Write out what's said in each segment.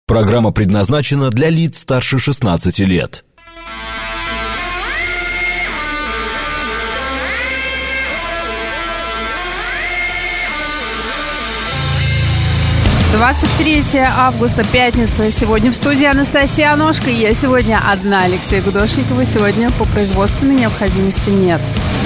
Программа предназначена для лиц старше 16 лет. 23 августа, пятница. Сегодня в студии Анастасия Аношка. Я сегодня одна, Алексей Гудошникова. Сегодня по производственной необходимости нет.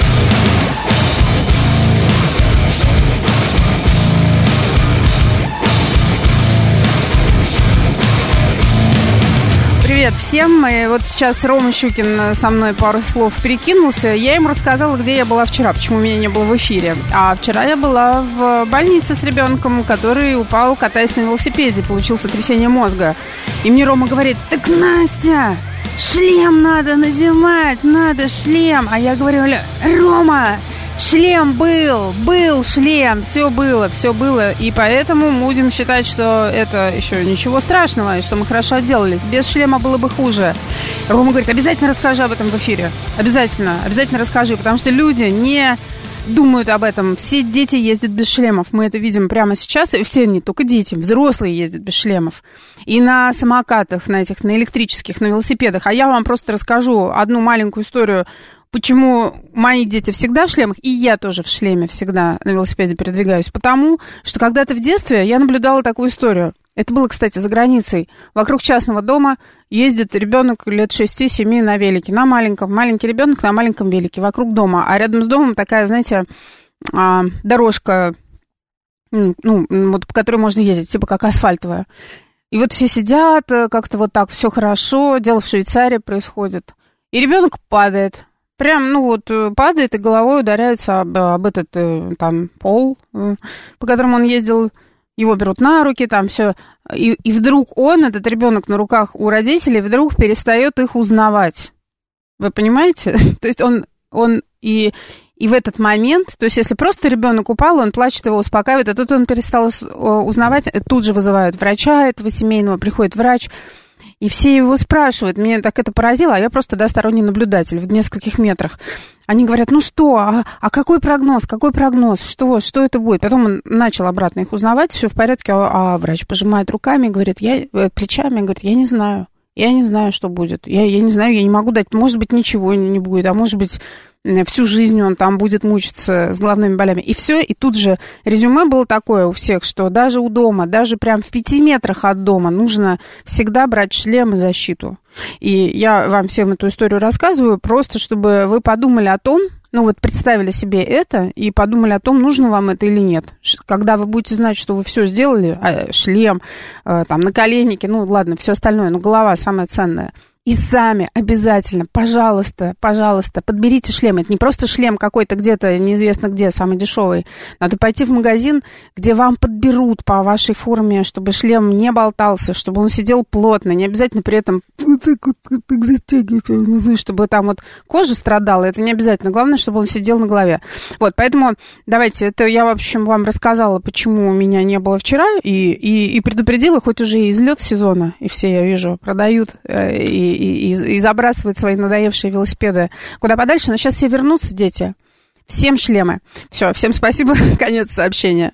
Привет всем. И вот сейчас Рома Щукин со мной пару слов перекинулся. Я ему рассказала, где я была вчера, почему меня не было в эфире. А вчера я была в больнице с ребенком, который упал, катаясь на велосипеде, получил сотрясение мозга. И мне Рома говорит: так, Настя, шлем надо надевать, надо шлем. А я говорю: Рома, шлем был шлем, все было, и поэтому будем считать, что это еще ничего страшного, и что мы хорошо отделались. Без шлема было бы хуже. Рома говорит: обязательно расскажи об этом в эфире, обязательно расскажи, потому что люди не думают об этом. Все дети ездят без шлемов, мы это видим прямо сейчас, и все, не только дети, взрослые ездят без шлемов. И на самокатах, на электрических, на велосипедах. А я вам просто расскажу одну маленькую историю, почему мои дети всегда в шлемах, и я тоже в шлеме всегда на велосипеде передвигаюсь. Потому что когда-то в детстве я наблюдала такую историю. Это было, кстати, за границей. Вокруг частного дома ездит ребенок лет 6-7 на велике. Маленький ребенок на маленьком велике вокруг дома. А рядом с домом такая, знаете, дорожка, вот, по которой можно ездить, типа как асфальтовая. И вот все сидят, как-то вот так, все хорошо, дело в Швейцарии происходит. И ребенок падает. Прям, падает и головой ударяется об этот там пол, по которому он ездил. Его берут на руки, там все. И вдруг этот ребенок на руках у родителей, вдруг перестает их узнавать. Вы понимаете? То есть он и в этот момент, то есть если просто ребенок упал, он плачет, его успокаивает, а тут он перестал узнавать, тут же вызывают врача этого семейного, приходит врач. И все его спрашивают, меня так это поразило, а я просто сторонний наблюдатель в нескольких метрах. Они говорят: ну что, а какой прогноз, что это будет? Потом он начал обратно их узнавать, все в порядке, а врач пожимает руками, говорит, плечами, говорит: я не знаю, что будет, я не знаю, я не могу дать, может быть, ничего не будет, а может быть, всю жизнь он там будет мучиться с головными болями. И все, и тут же резюме было такое у всех, что даже у дома, даже прям в 5 метрах от дома нужно всегда брать шлем и защиту. И я вам всем эту историю рассказываю, просто чтобы вы подумали о том, представили себе это и подумали о том, нужно вам это или нет. Когда вы будете знать, что вы все сделали, шлем, там, наколенники, ладно, все остальное, но голова самая ценная. И сами обязательно, пожалуйста, подберите шлем. Это не просто шлем какой-то где-то, неизвестно где, самый дешевый. Надо пойти в магазин, где вам подберут по вашей форме, чтобы шлем не болтался, чтобы он сидел плотно. Не обязательно при этом вот так застегивать, чтобы там вот кожа страдала. Это не обязательно. Главное, чтобы он сидел на голове. Вот, поэтому давайте, это я, в общем, вам рассказала, почему меня не было вчера, и предупредила, хоть уже и излет сезона, и все, я вижу, продают, и забрасывают свои надоевшие велосипеды куда подальше. Но сейчас все вернутся, дети. Всем шлемы. Все, всем спасибо. Конец сообщения.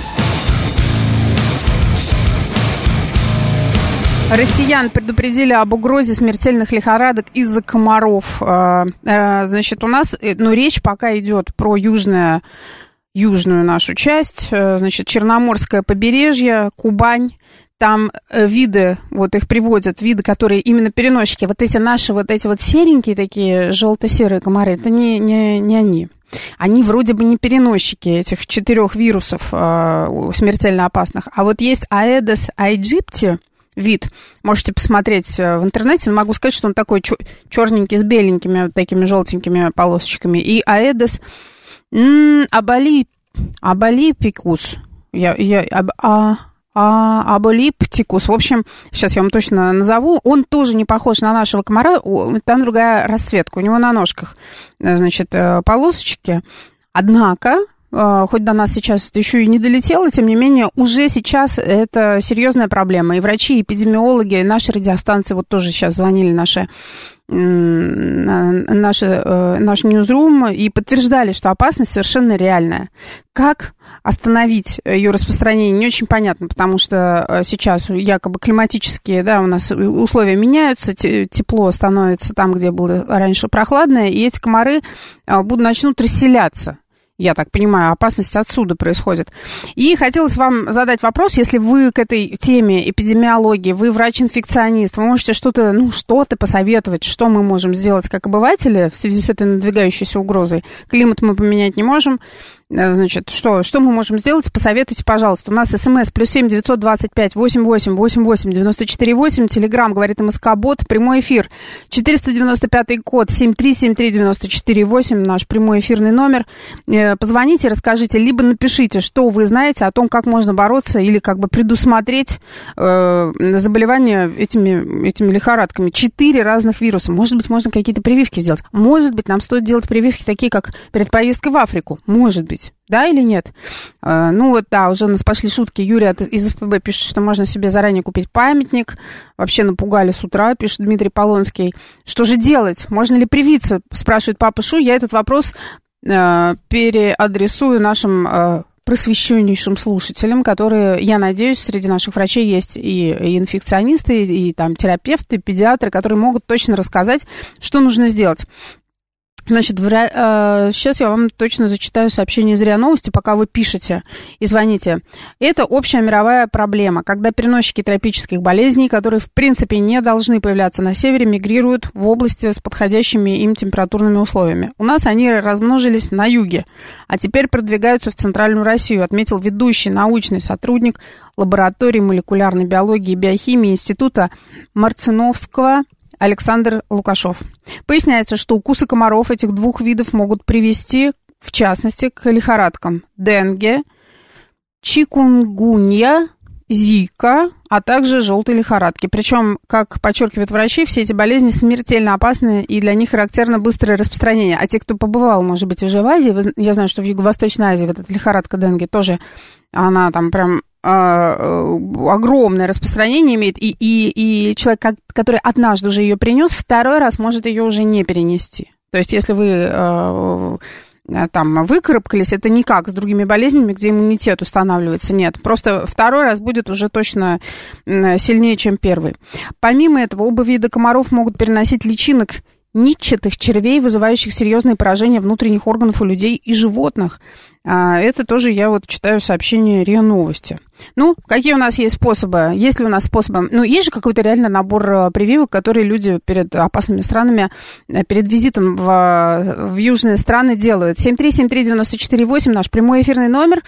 Россиян предупредили об угрозе смертельных лихорадок из-за комаров. Значит, у нас, речь пока идет про южную нашу часть. Значит, Черноморское побережье, Кубань. Там виды, вот их приводят, виды, которые именно переносчики. Вот эти наши, серенькие такие, желто-серые комары, это не они. Они вроде бы не переносчики этих 4 вирусов смертельно опасных. А вот есть Aedes aegypti вид. Можете посмотреть в интернете. Могу сказать, что он такой черненький с беленькими, вот такими желтенькими полосочками. И Aedes aegypti. Аболиптикус. В общем, сейчас я вам точно назову. Он тоже не похож на нашего комара. Там другая расцветка. У него на ножках, значит, полосочки. Однако хоть до нас сейчас это еще и не долетело, тем не менее, уже сейчас это серьезная проблема. И врачи, и эпидемиологи, и наши радиостанции, вот тоже сейчас звонили наш Ньюзрум и подтверждали, что опасность совершенно реальная. Как остановить ее распространение, не очень понятно, потому что сейчас якобы климатические, да, у нас условия меняются, тепло становится там, где было раньше прохладное, и эти комары начнут расселяться. Я так понимаю, опасность отсюда происходит. И хотелось вам задать вопрос, если вы к этой теме эпидемиологии, вы врач-инфекционист, вы можете что-то посоветовать, что мы можем сделать как обыватели в связи с этой надвигающейся угрозой. Климат мы поменять не можем. Значит, что мы можем сделать? Посоветуйте, пожалуйста. У нас СМС +7 925 88 88 94 8. Телеграм, говорит МСК-бот. Прямой эфир 495 код 7373 94 8. Наш прямой эфирный номер. Позвоните, расскажите, либо напишите, что вы знаете о том, как можно бороться или как бы предусмотреть заболевания этими лихорадками. 4 разных вируса. Может быть, можно какие-то прививки сделать. Может быть, нам стоит делать прививки такие, как перед поездкой в Африку. Может быть. Да или нет? Уже у нас пошли шутки. Юрий из СПБ пишет, что можно себе заранее купить памятник. Вообще напугали с утра, пишет Дмитрий Полонский. Что же делать? Можно ли привиться? Спрашивает Папа Шу. Я этот вопрос переадресую нашим просвещеннейшим слушателям, которые, я надеюсь, среди наших врачей есть и инфекционисты, и там терапевты, и педиатры, которые могут точно рассказать, что нужно сделать. Значит, сейчас я вам точно зачитаю сообщение из РИА Новости, пока вы пишете и звоните. Это общая мировая проблема, когда переносчики тропических болезней, которые в принципе не должны появляться на севере, мигрируют в области с подходящими им температурными условиями. У нас они размножились на юге, а теперь продвигаются в центральную Россию, отметил ведущий научный сотрудник лаборатории молекулярной биологии и биохимии Института Марциновского Александр Лукашов. Поясняется, что укусы комаров этих двух видов могут привести, в частности, к лихорадкам денге, чикунгунья, зика, а также желтой лихорадки. Причем, как подчеркивают врачи, все эти болезни смертельно опасны, и для них характерно быстрое распространение. А те, кто побывал, может быть, уже в Азии, я знаю, что в Юго-Восточной Азии вот эта лихорадка денге тоже, она там прям огромное распространение имеет, и человек, который однажды уже ее принес, второй раз может ее уже не перенести. То есть, если вы там выкарабкались, это не как с другими болезнями, где иммунитет устанавливается, нет. Просто второй раз будет уже точно сильнее, чем первый. Помимо этого, оба вида комаров могут переносить личинок нитчатых червей, вызывающих серьезные поражения внутренних органов у людей и животных. Это тоже я вот читаю сообщение РИА Новости. Какие у нас есть способы? Есть ли у нас способы? Есть же какой-то реально набор прививок, которые люди перед опасными странами, перед визитом в южные страны делают. 7373948, наш прямой эфирный номер.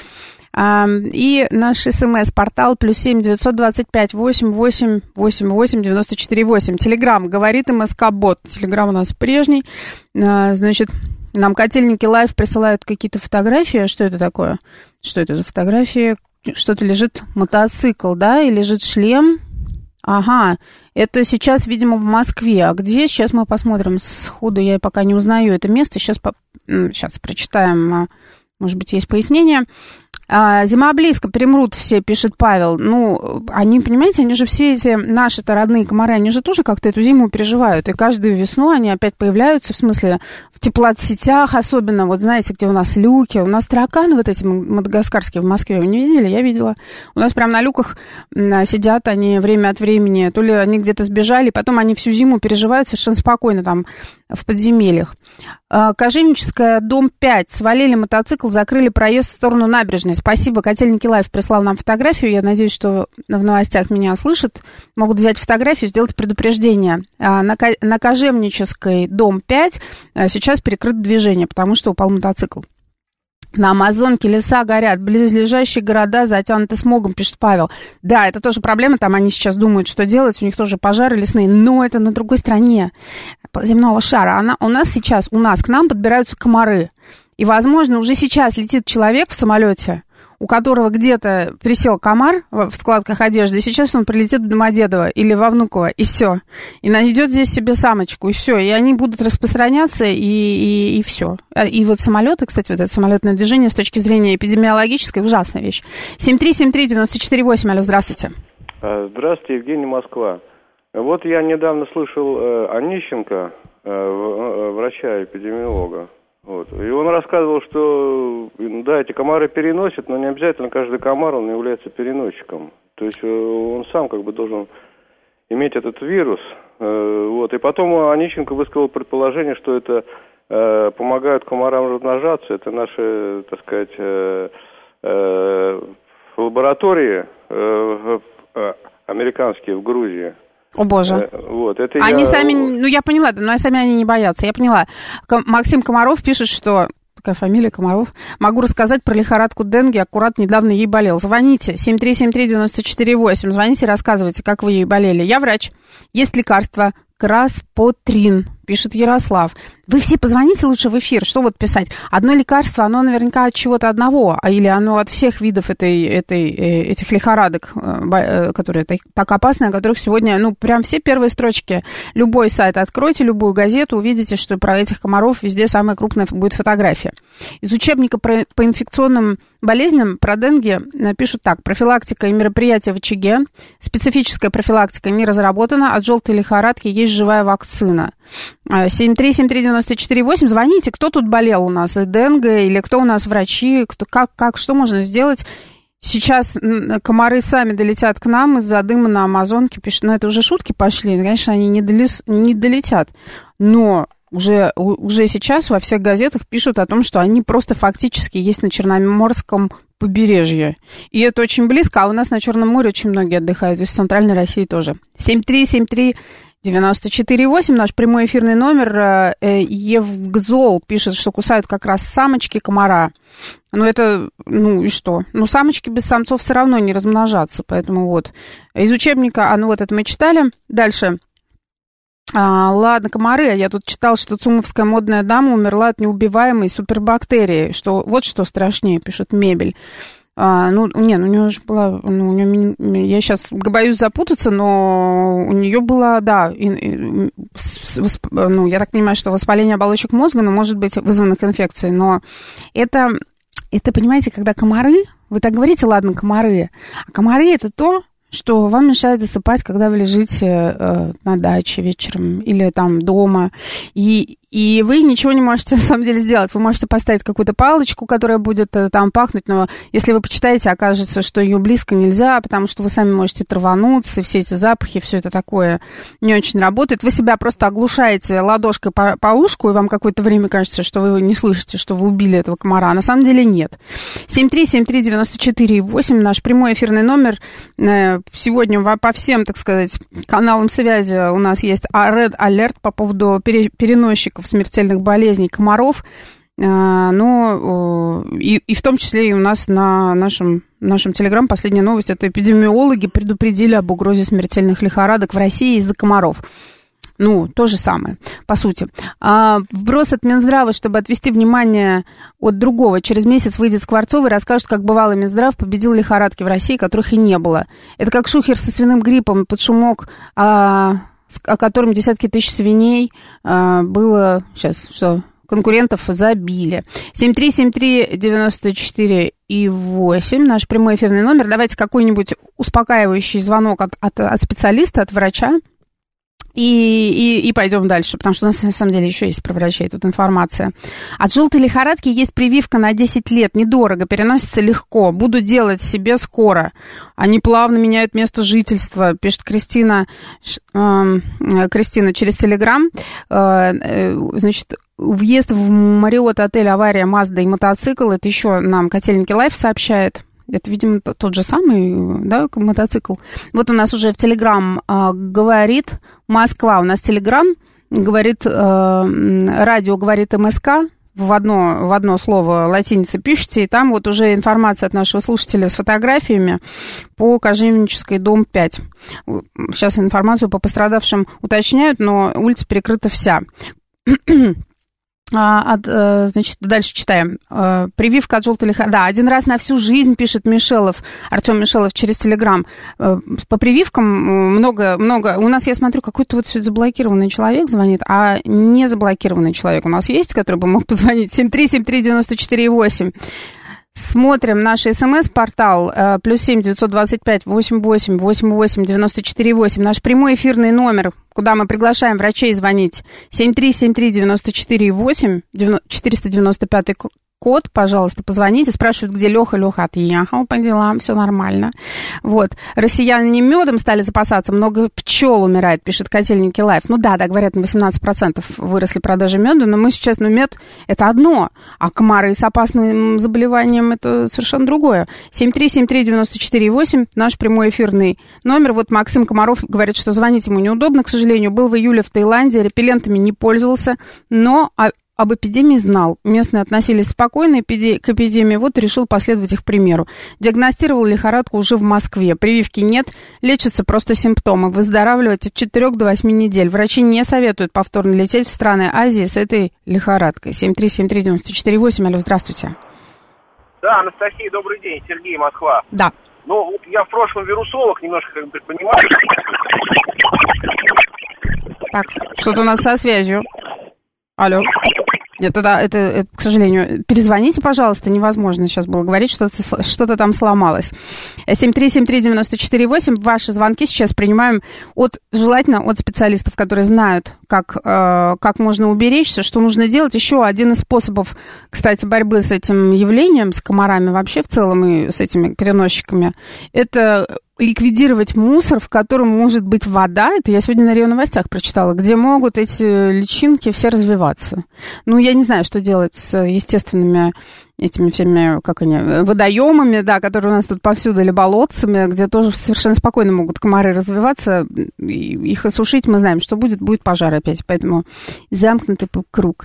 И наш СМС-портал +7 925 88 88 94 8. Телеграм, говорит МСК-бот. Телеграм у нас прежний. Значит, нам Котельники Лайв присылают какие-то фотографии. Что это такое? Что это за фотографии? Что-то лежит мотоцикл, да, и лежит шлем. Ага, это сейчас, видимо, в Москве. А где? Сейчас мы посмотрим. Сходу я пока не узнаю это место. Сейчас прочитаем. Может быть, есть пояснение. Зима близко, перемрут все, пишет Павел. Они, понимаете, они же все эти наши-то родные комары, они же тоже как-то эту зиму переживают. И каждую весну они опять появляются, в смысле, в теплосетях особенно. Вот знаете, где у нас люки, у нас тараканы вот эти мадагаскарские в Москве. Вы не видели? Я видела. У нас прям на люках сидят они время от времени. То ли они где-то сбежали, потом они всю зиму переживают совершенно спокойно там в подземельях. Кожевническая, дом 5. Свалили мотоцикл, закрыли проезд в сторону набережной. Спасибо. Котельники Лайв прислал нам фотографию. Я надеюсь, что в новостях меня слышат. Могут взять фотографию, сделать предупреждение. На Кожевнической, дом 5 сейчас перекрыто движение, потому что упал мотоцикл. На Амазонке леса горят, близлежащие города затянуты смогом, пишет Павел. Да, это тоже проблема, там они сейчас думают, что делать, у них тоже пожары лесные, но это на другой стороне земного шара. У нас к нам подбираются комары. И, возможно, уже сейчас летит человек в самолете, у которого где-то присел комар в складках одежды, и сейчас он прилетит в Домодедово или во Внуково, и все. И найдет здесь себе самочку, и все. И они будут распространяться, и все. И вот самолеты, кстати, вот это самолетное движение с точки зрения эпидемиологической ужасная вещь. 7373948, алло, здравствуйте. Здравствуйте, Евгений, Москва. Вот я недавно слышал Онищенко, врача-эпидемиолога. Вот. И он рассказывал, что да, эти комары переносят, но не обязательно каждый комар, он является переносчиком. То есть он сам как бы должен иметь этот вирус. Вот. И потом Онищенко высказал предположение, что это помогают комарам размножаться. Это наши, так сказать, лаборатории американские в Грузии. О, боже. Вот, это они сами, ну, я поняла, но сами они не боятся, я поняла. Максим Комаров пишет, что... Такая фамилия Комаров. Могу рассказать про лихорадку Денги. Аккурат недавно ей болел. Звоните. 7373948. Звоните, рассказывайте, как вы ей болели. Я врач. Есть лекарство Краспотрин, пишет Ярослав. Вы все позвоните лучше в эфир. Что вот писать? Одно лекарство, оно наверняка от чего-то одного, или оно от всех видов этих лихорадок, которые так опасны, о которых сегодня, ну, прям все первые строчки. Любой сайт откройте, любую газету, увидите, что про этих комаров везде самая крупная будет фотография. Из учебника по инфекционным болезням про денге пишут так. Профилактика и мероприятия в очаге. Специфическая профилактика не разработана. От желтой лихорадки есть живая вакцина. 7373948. Звоните, кто тут болел у нас, денге, или кто у нас врачи, что можно сделать. Сейчас комары сами долетят к нам из-за дыма на Амазонке. Пишут, это уже шутки пошли, конечно, они не долетят. Но уже сейчас во всех газетах пишут о том, что они просто фактически есть на Черноморском побережье. И это очень близко, а у нас на Черном море очень многие отдыхают, из Центральной России тоже. 7373948, наш прямой эфирный номер. Евгзол пишет, что кусают как раз самочки комара. Ну и что? Ну, самочки без самцов все равно не размножатся, поэтому вот. Из учебника, вот это мы читали. Дальше. Ладно, комары. Я тут читал, что цумовская модная дама умерла от неубиваемой супербактерии. Вот что страшнее, пишет Мебель. У нее же была... я сейчас боюсь запутаться, но у нее было, да, я так понимаю, что воспаление оболочек мозга, но может быть вызванных инфекцией. Но это, понимаете, когда комары... Вы так говорите, ладно, комары. А комары — это то, что вам мешает засыпать, когда вы лежите на даче вечером или там дома, и вы ничего не можете на самом деле сделать. Вы можете поставить какую-то палочку, которая будет там пахнуть, но если вы почитаете, окажется, что ее близко нельзя, потому что вы сами можете травануться, и все эти запахи, все это такое не очень работает. Вы себя просто оглушаете ладошкой по ушку, и вам какое-то время кажется, что вы не слышите, что вы убили этого комара. А на самом деле нет. 7373948, наш прямой эфирный номер. Сегодня по всем, так сказать, каналам связи у нас есть Red Alert по поводу переносчиков смертельных болезней комаров, и в том числе и у нас на нашем телеграм последняя новость, это эпидемиологи предупредили об угрозе смертельных лихорадок в России из-за комаров. То же самое, по сути. Вброс от Минздрава, чтобы отвести внимание от другого. Через месяц выйдет Скворцов и расскажет, как бывало Минздрав победил лихорадки в России, которых и не было. Это как Шухер со свиным гриппом под шумок, о котором десятки тысяч свиней было... конкурентов забили. 7373948, наш прямой эфирный номер. Давайте какой-нибудь успокаивающий звонок от специалиста, от врача. И пойдем дальше, потому что у нас на самом деле еще есть про врачей тут информация. От желтой лихорадки есть прививка на 10 лет, недорого, переносится легко. Буду делать себе скоро. Они плавно меняют место жительства, пишет Кристина через Телеграм. Значит, въезд в Марриотт отель, авария, Мазда и мотоцикл. Это еще нам Котельники Лайф сообщает. Это, видимо, тот же самый, да, мотоцикл. Вот у нас уже в Телеграм говорит Москва. У нас Телеграм говорит, радио говорит МСК. В одно слово латиница пишите, и там вот уже информация от нашего слушателя с фотографиями по Кожевнической, дом 5. Сейчас информацию по пострадавшим уточняют, но улица перекрыта вся. Значит, дальше читаем. Прививка от желтой лихорадки. Да, один раз на всю жизнь, пишет Мишелов, Артем Мишелов через Телеграм. По прививкам много. У нас, я смотрю, какой-то вот заблокированный человек звонит, а не заблокированный человек у нас есть, который бы мог позвонить. 7373948. Смотрим наш СМС-портал +7 925 88 88 94 8. Наш прямой эфирный номер, куда мы приглашаем врачей звонить. 7373948, 495 код, пожалуйста, позвоните. Спрашивают, где Леха. Леха отъехал по делам, все нормально. Вот. Россияне медом стали запасаться, много пчел умирает, пишет Котельники Лайф. Ну да, говорят, на 18% выросли продажи меда, но мы сейчас, мед это одно, а комары с опасным заболеванием это совершенно другое. 7373948, наш прямой эфирный номер. Вот Максим Комаров говорит, что звонить ему неудобно, к сожалению. Был в июле в Таиланде, репеллентами не пользовался, но об эпидемии знал. Местные относились спокойно к эпидемии, вот и решил последовать их примеру. Диагностировал лихорадку уже в Москве. Прививки нет, лечатся просто симптомы. Выздоравливать от 4 до 8 недель. Врачи не советуют повторно лететь в страны Азии с этой лихорадкой. 7373948. Алло, здравствуйте. Да, Анастасия, добрый день. Сергей, Москва. Да. Ну, вот я в прошлом вирусолог, немножко понимаю. Так, что-то у нас со связью. Алло. Нет, это, к сожалению, перезвоните, пожалуйста, невозможно сейчас было говорить, что-то там сломалось. 7373948, ваши звонки сейчас принимаем желательно от специалистов, которые знают, как можно уберечься, что нужно делать. Еще один из способов, кстати, борьбы с этим явлением, с комарами вообще в целом и с этими переносчиками, это ликвидировать мусор, в котором может быть вода, это я сегодня на РИА Новостях прочитала, где могут эти личинки все развиваться. Ну, я не знаю, что делать с естественными этими всеми, водоемами, да, которые у нас тут повсюду, или болотцами, где тоже совершенно спокойно могут комары развиваться, и их осушить, мы знаем, что будет пожар опять, поэтому замкнутый круг.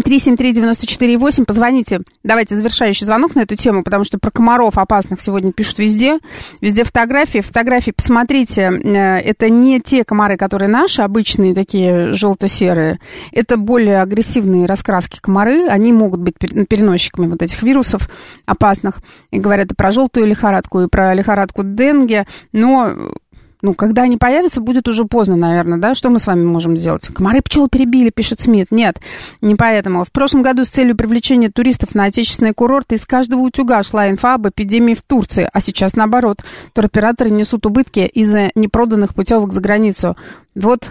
7373948, позвоните, давайте завершающий звонок на эту тему, потому что про комаров опасных сегодня пишут везде фотографии, посмотрите, это не те комары, которые наши, обычные такие желто-серые, это более агрессивные раскраски комары, они могут быть переносчиками вот этих вирусов опасных. И говорят и про желтую лихорадку, и про лихорадку Денге. Но, когда они появятся, будет уже поздно, наверное, да? Что мы с вами можем сделать? Комары пчел перебили, пишет Смит. Нет, не поэтому. В прошлом году с целью привлечения туристов на отечественные курорты из каждого утюга шла инфа об эпидемии в Турции. А сейчас наоборот. Туроператоры несут убытки из-за непроданных путевок за границу. Вот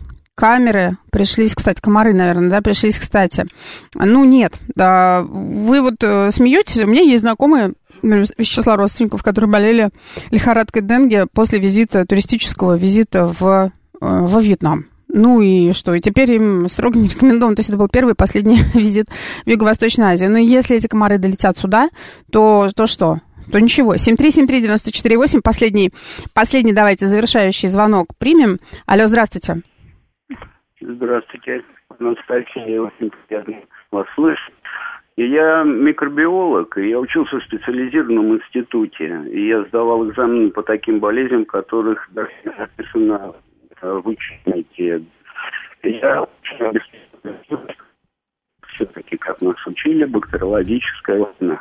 камеры пришлись, кстати, комары, наверное, да, пришлись, кстати. Нет, да, вы смеетесь, у меня есть знакомые из числа родственников, которые болели лихорадкой Денге после туристического визита во Вьетнам. Ну и что? И теперь им строго не рекомендовано. То есть это был первый и последний визит в Юго-Восточную Азию. Но если эти комары долетят сюда, то что? То ничего. 7373948, последний, давайте, завершающий звонок примем. Алло, здравствуйте. Здравствуйте, Анастасия, очень приятно вас слышать. Я микробиолог, и я учился в специализированном институте. И я сдавал экзамены по таким болезням, которых даже написано в учебнике. Я все-таки, как нас учили, бактериологическая война.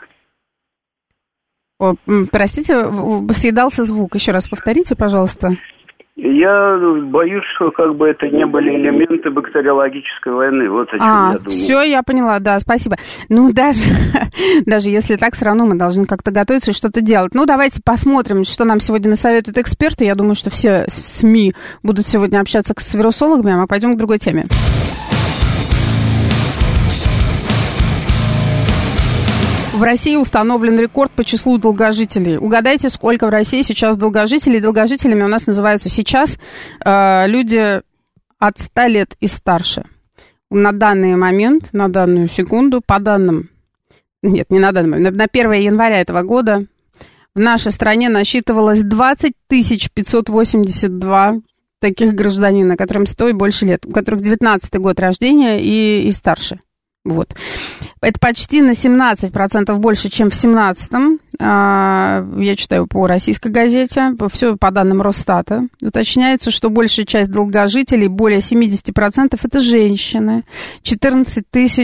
Простите, съедался звук. Еще раз повторите, пожалуйста. Я боюсь, что это не были элементы бактериологической войны. Вот о чем я думаю. Все, я поняла, да, спасибо. Даже если так, все равно мы должны как-то готовиться и что-то делать. Давайте посмотрим, что нам сегодня насоветуют эксперты. Я думаю, что все СМИ будут сегодня общаться с вирусологами, а мы пойдем к другой теме. В России установлен рекорд по числу долгожителей. Угадайте, сколько в России сейчас долгожителей. Долгожителями у нас называются сейчас люди от 100 лет и старше. На данный момент, на данную секунду, по данным... Нет, не на данный момент. На 1 января этого года в нашей стране насчитывалось 20 582 таких гражданина, которым 100 и больше лет, у которых 19-й год рождения и старше. Вот. Это почти на 17% больше, чем в 2017-м. Я читаю по российской газете, все по данным Росстата. Уточняется, что большая часть долгожителей, более 70%, это женщины. 14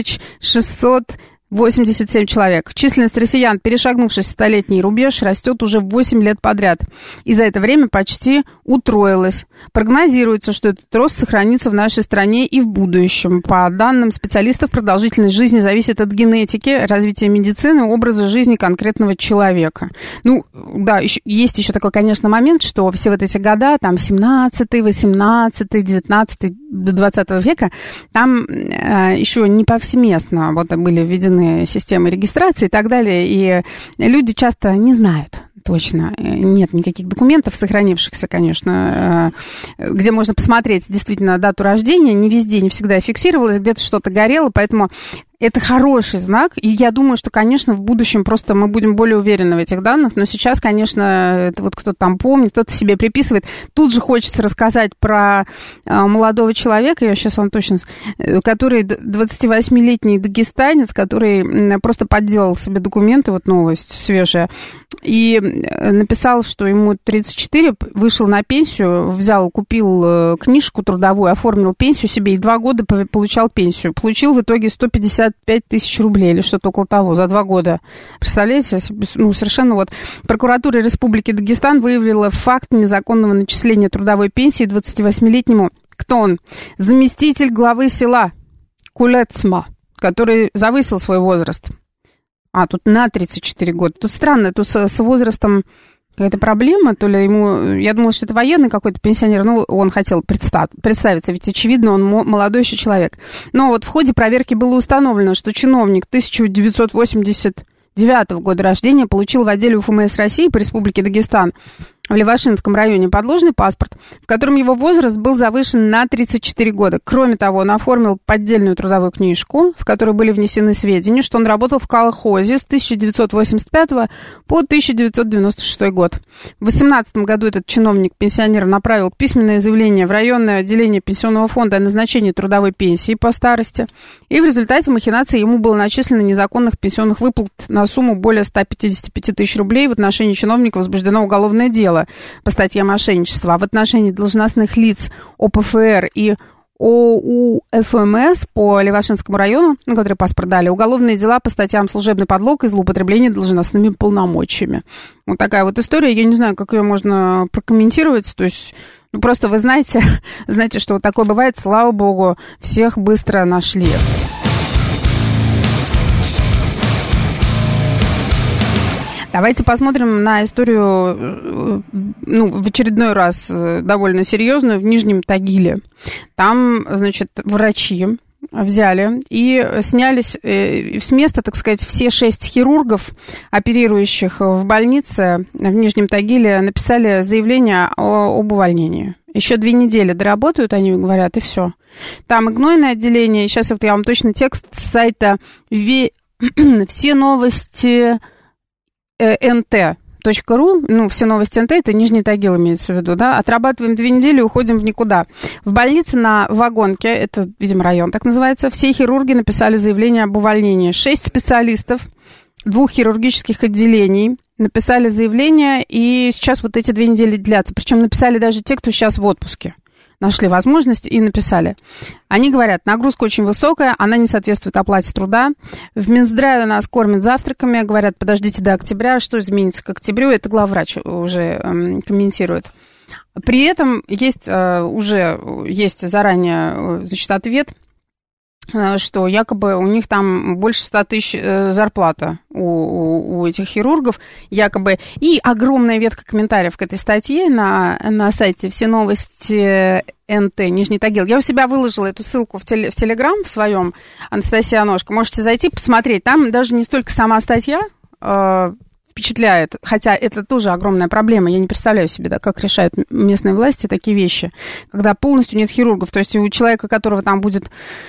687 человек. Численность россиян, перешагнувшись столетний рубеж, растет уже 8 лет подряд. И за это время почти утроилась. Прогнозируется, что этот рост сохранится в нашей стране и в будущем. По данным специалистов, продолжительность жизни зависит от генетики, развития медицины, образа жизни конкретного человека. Ну, да, есть еще такой, конечно, момент, что все вот эти года, там, 17-й, 18-й, 19-й, до 20 века, там еще не повсеместно вот были введены системы регистрации и так далее, и люди часто не знают точно, нет никаких документов сохранившихся, конечно, где можно посмотреть действительно дату рождения, не везде, не всегда фиксировалось, где-то что-то горело, поэтому это хороший знак, и я думаю, что, конечно, в будущем просто мы будем более уверены в этих данных, но сейчас, конечно, это вот кто-то там помнит, кто-то себе приписывает. Тут же хочется рассказать про молодого человека, я сейчас вам точно... который 28-летний дагестанец, который просто подделал себе документы, вот новость свежая, и написал, что ему 34, вышел на пенсию, купил книжку трудовую, оформил пенсию себе и 2 года получал пенсию. Получил в итоге 155 тысяч рублей или что-то около того за 2 года. Представляете? Ну, совершенно вот. Прокуратура Республики Дагестан выявила факт незаконного начисления трудовой пенсии 28-летнему. Кто он? Заместитель главы села Кулецма, который завысил свой возраст. Тут на 34 года. Тут странно, тут с возрастом какая-то проблема, то ли ему... Я думала, что это военный какой-то пенсионер, ну, он хотел представиться, ведь, очевидно, он молодой еще человек. Но вот в ходе проверки было установлено, что чиновник 1989 года рождения получил в отделе УФМС России по Республике Дагестан в Левашинском районе подложный паспорт, в котором его возраст был завышен на 34 года. Кроме того, он оформил поддельную трудовую книжку, в которой были внесены сведения, что он работал в колхозе с 1985 по 1996 год. В 2018 году этот чиновник-пенсионер направил письменное заявление в районное отделение Пенсионного фонда о назначении трудовой пенсии по старости, и в результате махинации ему было начислено незаконных пенсионных выплат на сумму более 155 тысяч рублей. В отношении чиновника возбуждено уголовное дело по статье мошенничества, а в отношении должностных лиц ОПФР и ОУФМС по Левашинскому району, на который паспорт дали, уголовные дела по статьям служебный подлог и злоупотребление должностными полномочиями. Вот такая вот история. Я не знаю, как ее можно прокомментировать. То есть, просто вы знаете, что вот такое бывает. Слава богу, всех быстро нашли. Давайте посмотрим на историю, в очередной раз довольно серьезную, в Нижнем Тагиле. Там, значит, врачи взяли и снялись с места, так сказать, все 6 хирургов, оперирующих в больнице в Нижнем Тагиле, написали заявление об увольнении. Еще 2 недели доработают, они говорят, и все. Там и гнойное отделение, сейчас вот я вам точно текст с сайта «Все новости nt.ru, все новости НТ, это Нижний Тагил имеется в виду, да, отрабатываем 2 недели, уходим в никуда. В больнице на Вагонке, это, видимо, район так называется, все хирурги написали заявление об увольнении. 6 специалистов 2 хирургических отделений написали заявление, и сейчас вот эти 2 недели длятся. Причем написали даже те, кто сейчас в отпуске. Нашли возможность и написали. Они говорят, нагрузка очень высокая, она не соответствует оплате труда. В Минздраве нас кормят завтраками, говорят, подождите до октября, что изменится к октябрю, это главврач уже комментирует. При этом уже есть заранее, значит, ответ, что якобы у них там больше 100 тысяч зарплата у этих хирургов, якобы. И огромная ветка комментариев к этой статье на сайте «Все новости НТ» Нижний Тагил. Я у себя выложила эту ссылку в Телеграм в своем, Анастасия Ножка. Можете зайти, посмотреть. Там даже не столько сама статья впечатляет, хотя это тоже огромная проблема. Я не представляю себе, да, как решают местные власти такие вещи, когда полностью нет хирургов. То есть у человека, которого там будет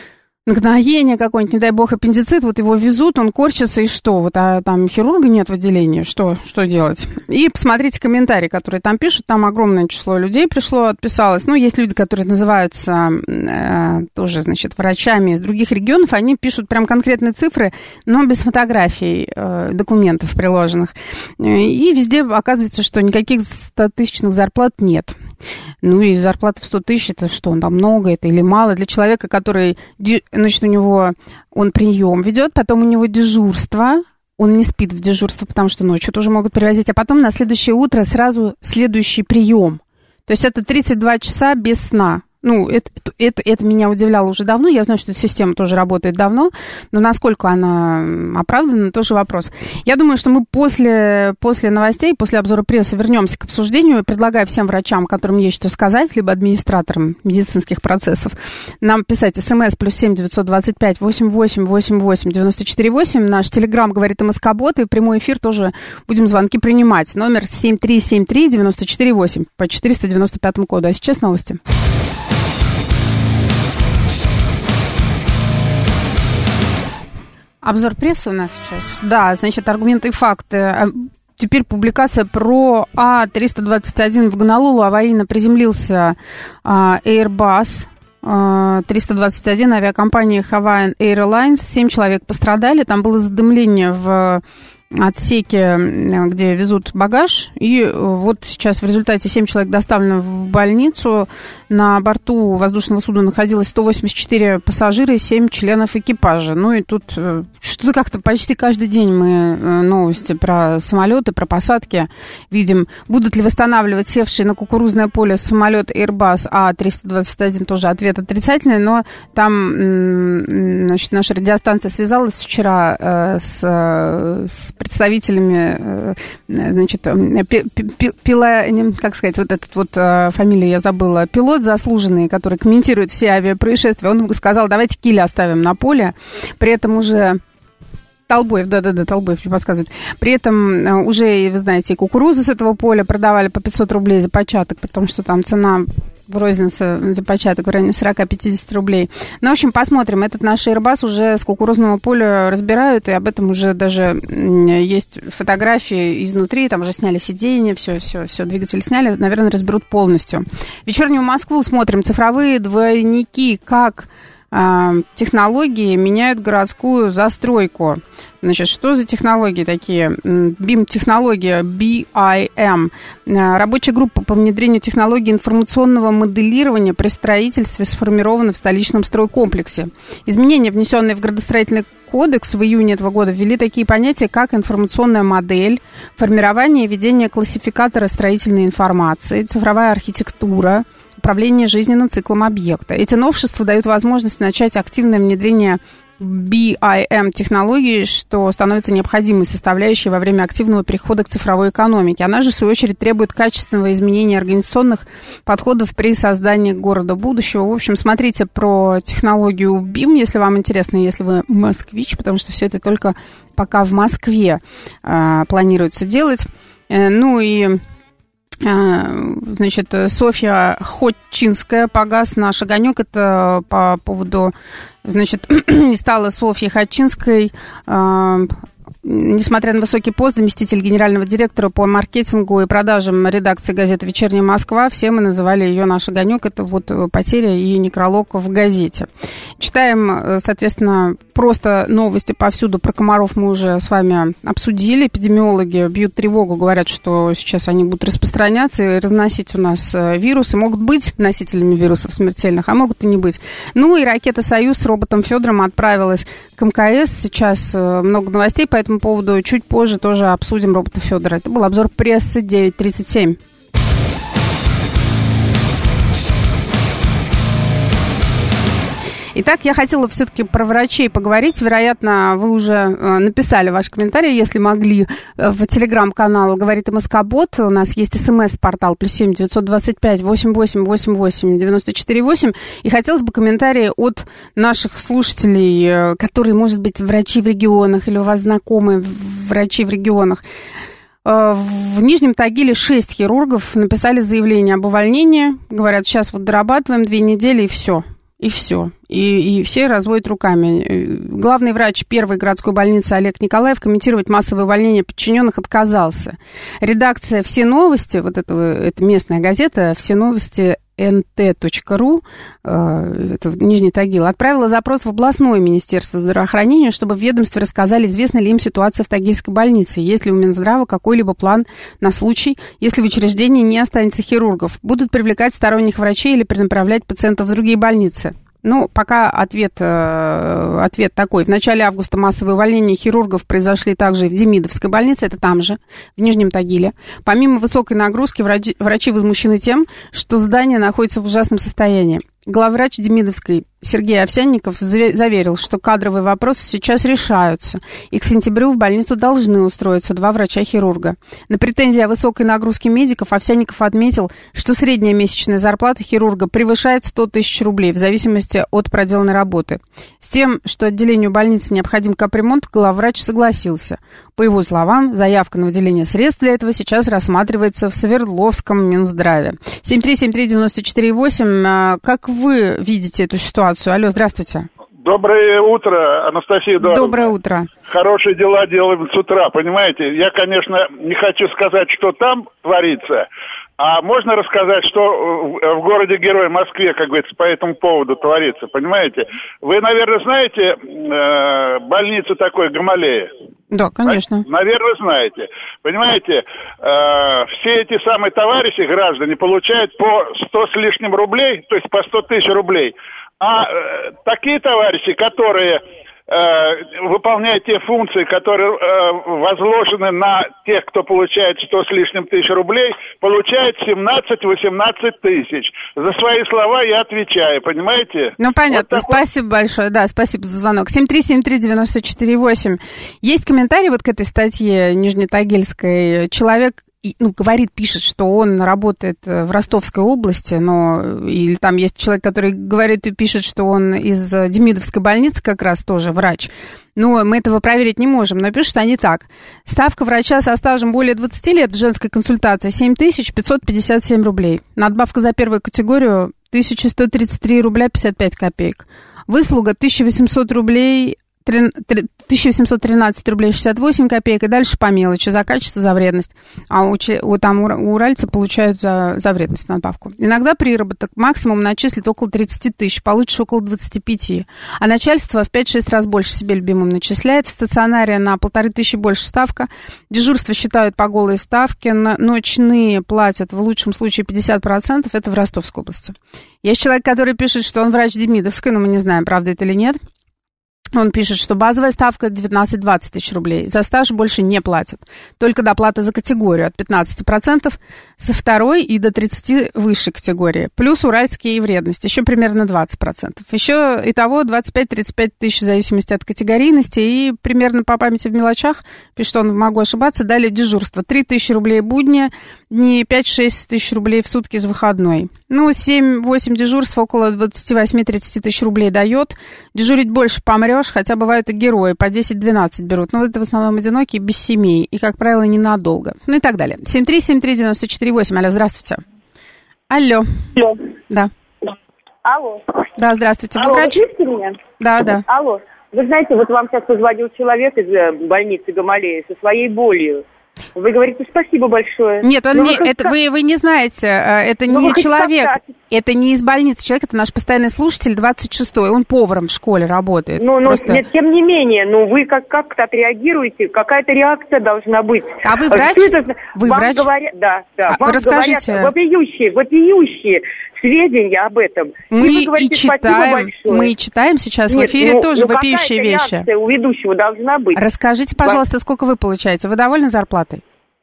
нагноение какое-нибудь, не дай бог, аппендицит, вот его везут, он корчится, и что? Вот, а там хирурга нет в отделении, что делать? И посмотрите комментарии, которые там пишут, там огромное число людей пришло, отписалось. Ну, есть люди, которые называются тоже, значит, врачами из других регионов, они пишут прям конкретные цифры, но без фотографий, документов приложенных. И везде оказывается, что никаких 100-тысячных зарплат нет. Ну, и зарплата в 100 тысяч, это что, он там много, это или мало? Для человека, который, значит, у него, он прием ведет, потом у него дежурство, он не спит в дежурство, потому что ночью тоже могут привозить, а потом на следующее утро сразу следующий прием. То есть это 32 часа без сна. Ну, это меня удивляло уже давно. Я знаю, что эта система тоже работает давно, но насколько она оправдана, тоже вопрос. Я думаю, что мы после новостей, после обзора прессы вернемся к обсуждению. Предлагаю всем врачам, которым есть что сказать, либо администраторам медицинских процессов, нам писать смс +7 925 88 88 94 8. Наш телеграм говорит МСК-бот, и прямой эфир тоже будем звонки принимать. Номер 7373 94 8 по 495 коду. А сейчас новости. Обзор прессы у нас сейчас. Да, значит, аргументы и факты. Теперь публикация про А321 в Гонолулу. Аварийно приземлился Airbus 321 авиакомпании Hawaiian Airlines. 7 человек пострадали. Там было задымление в отсеке, где везут багаж. И вот сейчас в результате 7 человек доставлены в больницу. На борту воздушного судна находилось 184 пассажира и 7 членов экипажа. Ну и тут что-то как-то почти каждый день мы новости про самолеты, про посадки видим. Будут ли восстанавливать севший на кукурузное поле самолет Airbus А321, тоже ответ отрицательный, но там, значит, наша радиостанция связалась вчера с представителями, значит, как сказать, вот этот вот фамилию я забыла, пилот заслуженный, который комментирует все авиапроисшествия, он сказал, давайте кили оставим на поле, при этом уже... Толбоев, да, Толбоев мне подсказывает. При этом уже, вы знаете, и кукурузу с этого поля продавали по 500 рублей за початок, при том, что там цена в рознице за початок в районе 40-50 рублей. Ну, в общем, посмотрим. Этот наш Airbus уже с кукурузного поля разбирают, и об этом уже даже есть фотографии изнутри, там уже сняли сиденье, все, двигатель сняли, наверное, разберут полностью. Вечернюю Москву смотрим. Цифровые двойники, как... технологии меняют городскую застройку. Значит, что за технологии такие? BIM-технология, BIM. Рабочая группа по внедрению технологии информационного моделирования при строительстве сформирована в столичном стройкомплексе. Изменения, внесенные в градостроительный кодекс в июне этого года, ввели такие понятия, как информационная модель, формирование и ведение классификатора строительной информации, цифровая архитектура, управление жизненным циклом объекта. Эти новшества дают возможность начать активное внедрение BIM-технологии, что становится необходимой составляющей во время активного перехода к цифровой экономике. Она же, в свою очередь, требует качественного изменения организационных подходов при создании города будущего. В общем, смотрите про технологию BIM, если вам интересно, если вы москвич, потому что все это только пока в Москве планируется делать. Ну и... Значит, Софья Ходчинская, погас наш огонек. Это по поводу, значит, не стала Софьей Ходчинской. Несмотря на высокий пост, заместитель генерального директора по маркетингу и продажам редакции газеты «Вечерняя Москва», все мы называли ее «Наш огонек». Это вот потеря и некролог в газете. Читаем, соответственно, просто новости повсюду. Про комаров мы уже с вами обсудили. Эпидемиологи бьют тревогу, говорят, что сейчас они будут распространяться и разносить у нас вирусы. Могут быть носителями вирусов смертельных, а могут и не быть. Ну и ракета «Союз» с роботом Федором отправилась к МКС. Сейчас много новостей по этому поводу. Чуть позже тоже обсудим робота Федора. Это был обзор прессы 9:37. Итак, я хотела все-таки про врачей поговорить. Вероятно, вы уже написали ваш комментарий, если могли, в телеграм-канал «Говорит МСК-бот». У нас есть смс-портал +7 925 88 88 94 8. И хотелось бы комментарии от наших слушателей, которые, может быть, врачи в регионах или у вас знакомые врачи в регионах. В Нижнем Тагиле 6 хирургов написали заявление об увольнении. Говорят, сейчас вот дорабатываем 2 недели и все. И все. И все разводят руками. Главный врач первой городской больницы Олег Николаев комментировать массовое увольнение подчиненных отказался. Редакция «Все новости», вот это местная газета «Все новости», nt.ru, это Нижний Тагил, отправила запрос в областное министерство здравоохранения, чтобы в ведомстве рассказали, известна ли им ситуация в Тагильской больнице, есть ли у Минздрава какой-либо план на случай, если в учреждении не останется хирургов, будут привлекать сторонних врачей или перенаправлять пациентов в другие больницы. Ну, пока ответ такой. В начале августа массовые увольнения хирургов произошли также и в Демидовской больнице, это там же, в Нижнем Тагиле. Помимо высокой нагрузки, врачи возмущены тем, что здание находится в ужасном состоянии. Главврач Демидовской Сергей Овсянников заверил, что кадровые вопросы сейчас решаются, и к сентябрю в больницу должны устроиться 2 врача-хирурга. На претензии о высокой нагрузке медиков Овсянников отметил, что средняя месячная зарплата хирурга превышает 100 тысяч рублей в зависимости от проделанной работы. С тем, что отделению больницы необходим капремонт, главврач согласился. По его словам, заявка на выделение средств для этого сейчас рассматривается в Свердловском Минздраве. 7373948. Как вы видите эту ситуацию? Алло, здравствуйте. Доброе утро, Анастасия Эдуардовна. Доброе утро. Хорошие дела делаем с утра, понимаете? Я, конечно, не хочу сказать, что там творится, а можно рассказать, что в городе-герой Москве, как говорится, по этому поводу творится, понимаете? Вы, наверное, знаете больницу такой Гамалея? Да, конечно. Наверное, знаете. Понимаете, все эти самые товарищи, граждане, получают по 100 с лишним рублей, то есть по 100 тысяч рублей. А такие товарищи, которые выполняют те функции, которые возложены на тех, кто получает 100 с лишним тысяч рублей, получают 17-18 тысяч. За свои слова я отвечаю, понимаете? Ну, понятно. Вот такой... Спасибо большое. Да, спасибо за звонок. 7373948. Есть комментарий вот к этой статье нижнетагильской. Человек пишет, что он работает в Ростовской области, или там есть человек, который говорит и пишет, что он из Демидовской больницы как раз тоже врач. Но мы этого проверить не можем. Но пишут они так. Ставка врача со стажем более 20 лет в женской консультации 7557 рублей. Надбавка за первую категорию 1133 рубля 55 копеек. Выслуга 1800 рублей 1813 рублей 68 копеек, и дальше по мелочи, за качество, за вредность. А у уральцы получают за вредность надбавку. Иногда приработок максимум начислит около 30 тысяч, получишь около 25. А начальство в 5-6 раз больше себе любимым начисляет. В стационаре на 1500 больше ставка. Дежурство считают по голой ставке. Ночные платят в лучшем случае 50%. Это в Ростовской области. Есть человек, который пишет, что он врач Демидовской, но мы не знаем, правда это или нет. Он пишет, что базовая ставка 19-20 тысяч рублей. За стаж больше не платят. Только доплата за категорию от 15%, со второй и до 30% высшей категории. Плюс уральские и вредность. Еще примерно 20%. Еще итого 25-35 тысяч в зависимости от категорийности. И примерно по памяти в мелочах, пишет он, могу ошибаться, далее дежурство. 3 тысячи рублей будни, дни 5-6 тысяч рублей в сутки из выходной. 7-8 дежурств около 28-30 тысяч рублей дает. Дежурить больше помрешь, хотя бывают и герои, по 10-12 берут. Но это в основном одинокие, без семей. И, как правило, ненадолго. И так далее. 7373948. Алло, здравствуйте. Алло. Да. Алло. Да, здравствуйте. Алло, вы слышите меня? Да. Алло. Вы знаете, вот вам сейчас позвонил человек из больницы Гамалея со своей болью. Вы говорите спасибо большое. Нет, вы не знаете, это не человек, это не из больницы человек, это наш постоянный слушатель, 26-й, он поваром в школе работает. Нет, тем не менее, вы как-то отреагируете, какая-то реакция должна быть. А вы врач? Вы вам врач? Да. Вам расскажите. Говорят вопиющие сведения об этом. Мы читаем сейчас в эфире тоже вопиющие вещи. Реакция у ведущего должна быть. Расскажите, пожалуйста, сколько вы получаете? Вы довольны зарплатой?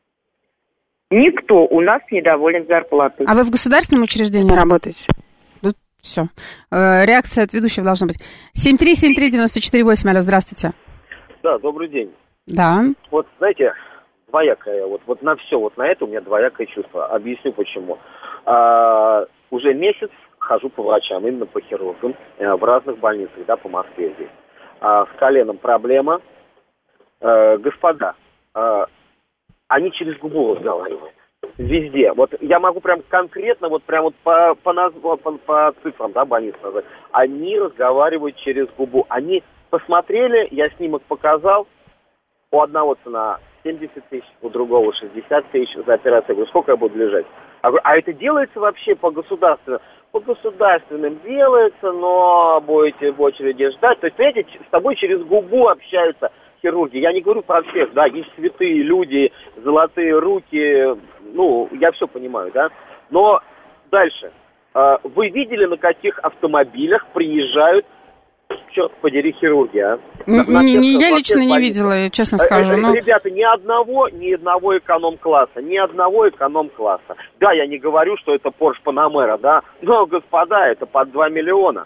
Никто у нас не доволен зарплатой. А вы в государственном учреждении работаете? Все. Реакция от ведущего должна быть. 7373948. Алло, здравствуйте. Да, добрый день. Да. Вот, знаете, двоякое. Вот на все, на это у меня двоякое чувство. Объясню почему. Уже месяц хожу по врачам, именно по хирургам, в разных больницах, по Москве здесь. С коленом проблема. Господа, они через губу разговаривают. везде. Вот я могу прям конкретно, вот прям вот по цифрам, да, больниц назвать. Они разговаривают через губу. Они посмотрели, я снимок показал, у одного цена 70 тысяч, у другого 60 тысяч за операцию. Я говорю, сколько я буду лежать? Я говорю, а это делается вообще по государственным? По государственным делается, но будете в очереди ждать. То есть, понимаете, с тобой через губу общаются хирурги. Я не говорю про всех, да, есть святые люди, золотые руки, ну, я все понимаю, да. Но дальше. Вы видели, на каких автомобилях приезжают, черт подери, хирурги, а? Я лично не видела, честно скажу. Ребята, ни одного эконом-класса. Да, я не говорю, что это Porsche Panamera, да, но, господа, это под 2 миллиона.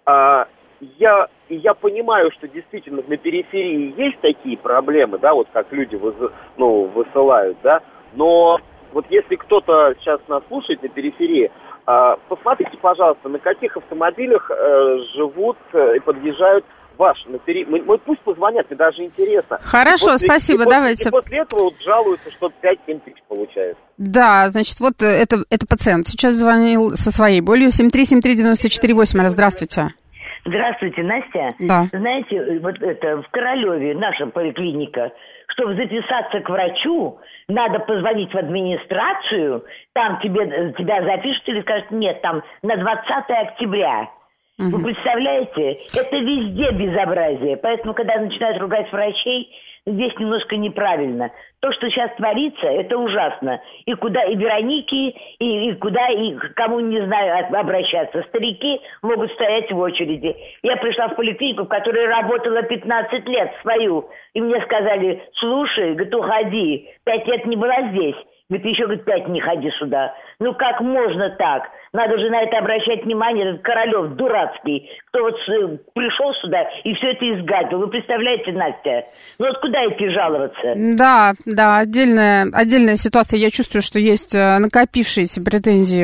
Я понимаю, что действительно на периферии есть такие проблемы, да, вот как люди высылают, да, но вот если кто-то сейчас нас слушает на периферии, посмотрите, пожалуйста, на каких автомобилях живут и подъезжают ваши. Пусть позвонят, мне даже интересно. Хорошо, спасибо, давайте. И после этого вот жалуются, что 5-7 тысяч получается. Да, значит, вот это пациент сейчас звонил со своей болью. 7373948, здравствуйте. Здравствуйте, Настя. Да. Знаете, вот это в Королеве, наша поликлиника, чтобы записаться к врачу, надо позвонить в администрацию, там тебя запишут или скажут, нет, там на 20 октября. Вы представляете? Это везде безобразие. Поэтому, когда начинают ругать врачей, здесь немножко неправильно. То, что сейчас творится, это ужасно. И куда и Вероники, и куда, и к кому, не знаю, обращаться. Старики могут стоять в очереди. Я пришла в поликлинику, в которой работала 15 лет свою. И мне сказали, слушай, говорит, уходи. 5 лет не была здесь. Говорит, еще, говорит, 5 не ходи сюда. Ну как можно так? Надо же на это обращать внимание. Этот Королев дурацкий, кто вот пришел сюда и все это изгадил. Вы представляете, Настя? Ну вот куда идти жаловаться? Да, отдельная ситуация. Я чувствую, что есть накопившиеся претензии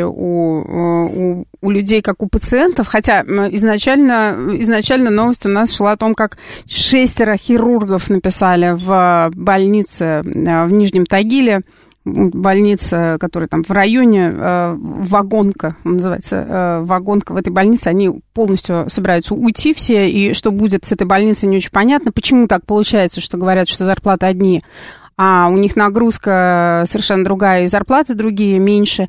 у людей, как у пациентов. Хотя изначально новость у нас шла о том, как 6 хирургов написали в больнице в Нижнем Тагиле. Больница, которая там в районе, Вагонка, называется, Вагонка, в этой больнице, они полностью собираются уйти все, и что будет с этой больницей, не очень понятно. Почему так получается, что говорят, что зарплаты одни, а у них нагрузка совершенно другая, и зарплаты другие, меньше.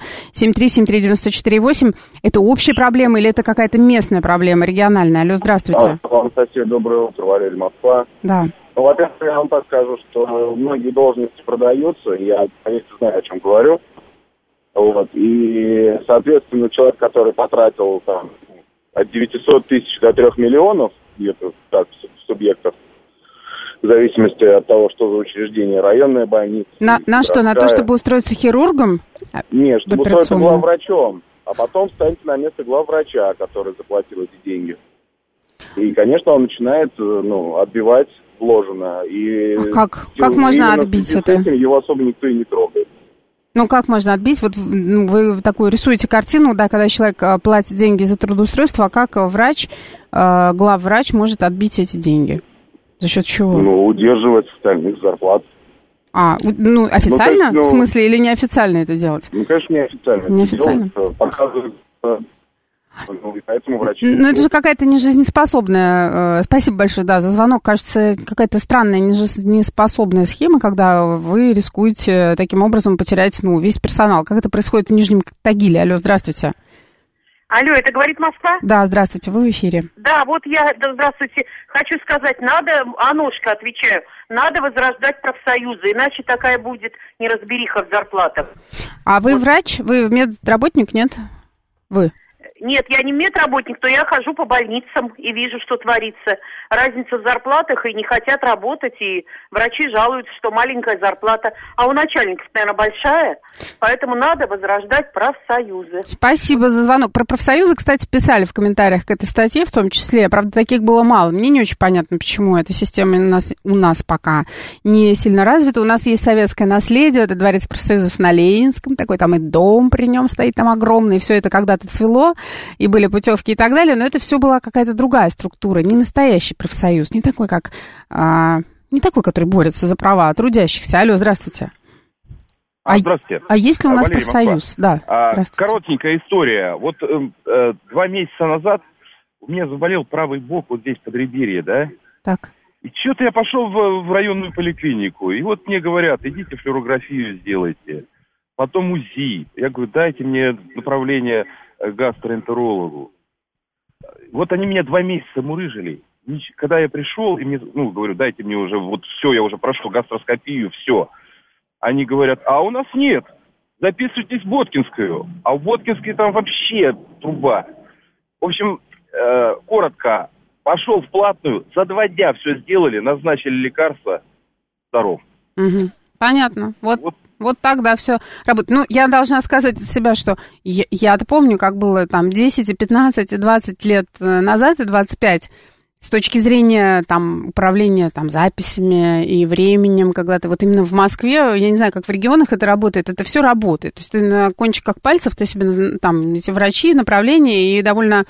7373948, это общая проблема или это какая-то местная проблема, региональная? Алло, здравствуйте. Анастасия, доброе утро, Валерий, Москва. Да. Ну, во-первых, я вам так скажу, что многие должности продаются, я, конечно, знаю, о чем говорю. Вот. И, соответственно, человек, который потратил там от 900 тысяч до 3 миллионов, где-то так, субъектов, в зависимости от того, что за учреждение, районная больница. На что? На то, чтобы устроиться хирургом? Нет, чтобы устроиться главврачом, а потом станете на место главврача, который заплатил эти деньги. И, конечно, он начинает, отбивать вложено. И как можно отбить это? Его особо никто и не трогает. Ну, как можно отбить? Вот вы такую рисуете картину, да, когда человек платит деньги за трудоустройство, а как главврач может отбить эти деньги? За счет чего? Удерживать остальных зарплат. Официально? В смысле, или неофициально это делать? Конечно, неофициально. Неофициально? Показывают... поэтому врачи... это же какая-то нежизнеспособная... Спасибо большое, за звонок. Кажется, какая-то странная нежизнеспособная схема, когда вы рискуете таким образом потерять весь персонал. Как это происходит в Нижнем Тагиле? Алло, здравствуйте. Алло, это говорит Москва? Да, здравствуйте, вы в эфире. Да, здравствуйте. Хочу сказать, Анушка, отвечаю, надо возрождать профсоюзы, иначе такая будет неразбериха в зарплатах. А вы врач? Вы медработник, нет? Вы? Нет, я не медработник, то я хожу по больницам и вижу, что творится. Разница в зарплатах, и не хотят работать, и врачи жалуются, что маленькая зарплата. А у начальников, наверное, большая, поэтому надо возрождать профсоюзы. Спасибо за звонок. Про профсоюзы, кстати, писали в комментариях к этой статье, в том числе. Правда, таких было мало. Мне не очень понятно, почему эта система у нас пока не сильно развита. У нас есть советское наследие, это дворец профсоюзов на Ленинском, такой там и дом при нем стоит там огромный, и все это когда-то цвело. И были путевки и так далее, но это все была какая-то другая структура, не настоящий профсоюз, не такой, который борется за права трудящихся. Алло, здравствуйте. Здравствуйте. А есть ли у нас Валерий, профсоюз? Москва. Да, Коротенькая история. Вот 2 месяца назад у меня заболел правый бок вот здесь, подреберье, да? Так. И что-то я пошел в районную поликлинику, и вот мне говорят, идите флюорографию сделайте, потом УЗИ. Я говорю, дайте мне направление к гастроэнтерологу. Вот они меня 2 месяца мурыжили. Когда я пришел, и мне, говорю, дайте мне уже, вот все, я уже прошел гастроскопию, все. Они говорят, а у нас нет, записывайтесь в Боткинскую. А в Боткинской там вообще труба. В общем, коротко, пошел в платную, за 2 дня все сделали, назначили лекарства, здоров. Угу. Понятно. Вот так, да, все работает. Я должна сказать от себя, что я-то помню, как было там 10, и 15, и 20 лет назад, и 25. С точки зрения там управления там записями и временем, когда ты вот именно в Москве, я не знаю, как в регионах это работает, это все работает. То есть ты на кончиках пальцев, ты себе там эти врачи, направления, и довольно,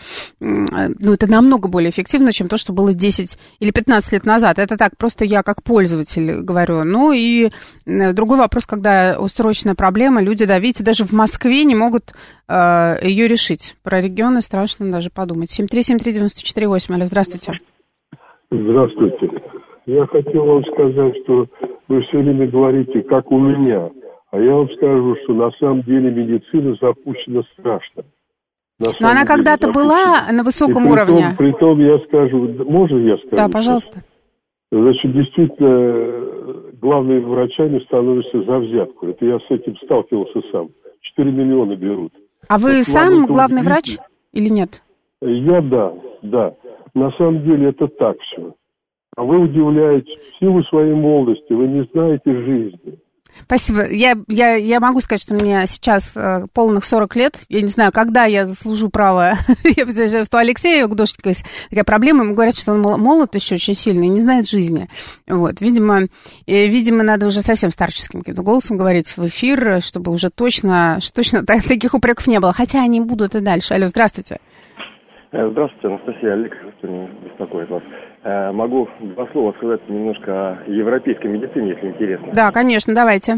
это намного более эффективно, чем то, что было 10 или 15 лет назад. Это так, просто я как пользователь говорю. И другой вопрос, когда срочная проблема, люди, да, видите, даже в Москве не могут ее решить. Про регионы страшно даже подумать. 7373948. Алло, здравствуйте. Здравствуйте. Я хотел вам сказать, что вы все время говорите, как у меня. А я вам скажу, что на самом деле медицина запущена страшно. Но она когда-то была на высоком уровне. Притом я скажу, можно я скажу? Да, пожалуйста. Значит, действительно, главными врачами становятся за взятку. Это я с этим сталкивался сам. 4 миллиона берут. А вы сам главный врач или нет? Я да. На самом деле это так все. А вы удивляетесь в силу своей молодости, вы не знаете жизни. Спасибо. Я могу сказать, что у меня сейчас полных 40 лет. Я не знаю, когда я заслужу право. У Алексея Гудошникова есть такая проблема. Ему говорят, что он молод еще очень сильно и не знает жизни. Вот. Видимо, надо уже совсем старческим каким-то голосом говорить в эфир, чтобы уже точно таких упреков не было. Хотя они будут и дальше. Алло, здравствуйте. Здравствуйте, Анастасия, Олег беспокоит вас. Могу 2 слова сказать немножко о европейской медицине, если интересно. Да, конечно, давайте.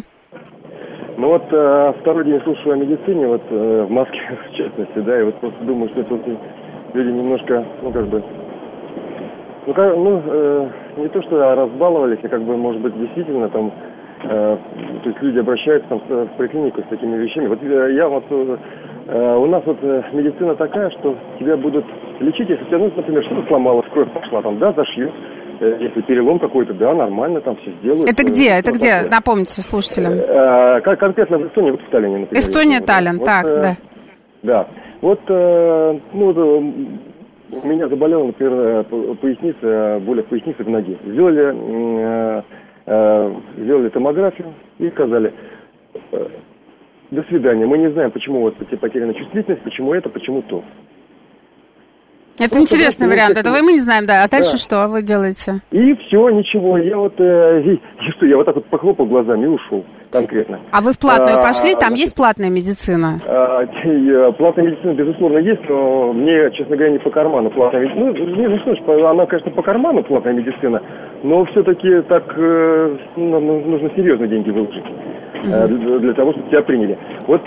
Второй день слушаю о медицине, в Москве в частности, да, и просто думаю, что это люди немножко, не то что разбаловались, а может быть, действительно там, то есть люди обращаются там в поликлинику с такими вещами. У нас медицина такая, что тебя будут лечить, если у тебя, например, что-то сломалось, кровь пошла, там, да, зашьют. Если перелом какой-то, да, нормально, там все сделают. Это где? Напомните слушателям. Конкретно в Эстонии, в Таллине, например. Эстония, Таллин, так, да. Да. У меня заболела, например, поясница, боль в пояснице в ноге. Сделали томографию и сказали: до свидания, мы не знаем, почему у вас потеряна чувствительность, почему это, почему то. Это интересный вариант, этого мы не знаем, да. А дальше что вы делаете? И все, ничего, я так похлопал глазами и ушел конкретно. А вы в платную пошли? Там есть платная медицина? Платная медицина, безусловно, есть, но мне, честно говоря, не по карману платная медицина. Она, конечно, по карману платная медицина, но все-таки так нужно серьезно деньги выложить для того, чтобы тебя приняли.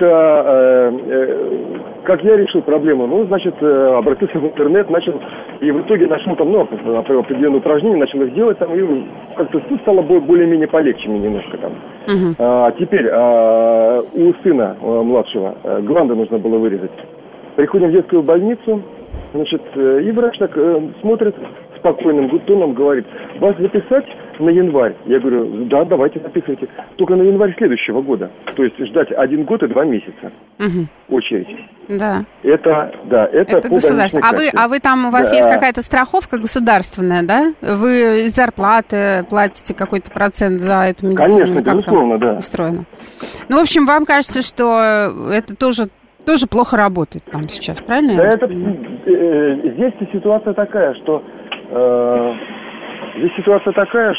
Как я решил проблему? Обратился в интернет, и в итоге нашел там, определенные упражнения, начал их делать, там, и как-то стало более-менее полегче мне немножко там. Теперь у сына младшего гланды нужно было вырезать. Приходим в детскую больницу, и врач так смотрит спокойным тоном, говорит: вас записать на январь? Я говорю: да, давайте записывайте. Только на январь следующего года. То есть ждать 1 год и 2 месяца. Очередь. Да. Это государство. А вы там, у вас есть какая-то страховка государственная, да? Вы из зарплаты платите какой-то процент за эту медицину? Конечно, безусловно, да. Устроено. В общем, вам кажется, что это тоже плохо работает там сейчас, правильно? Да, здесь ситуация такая, что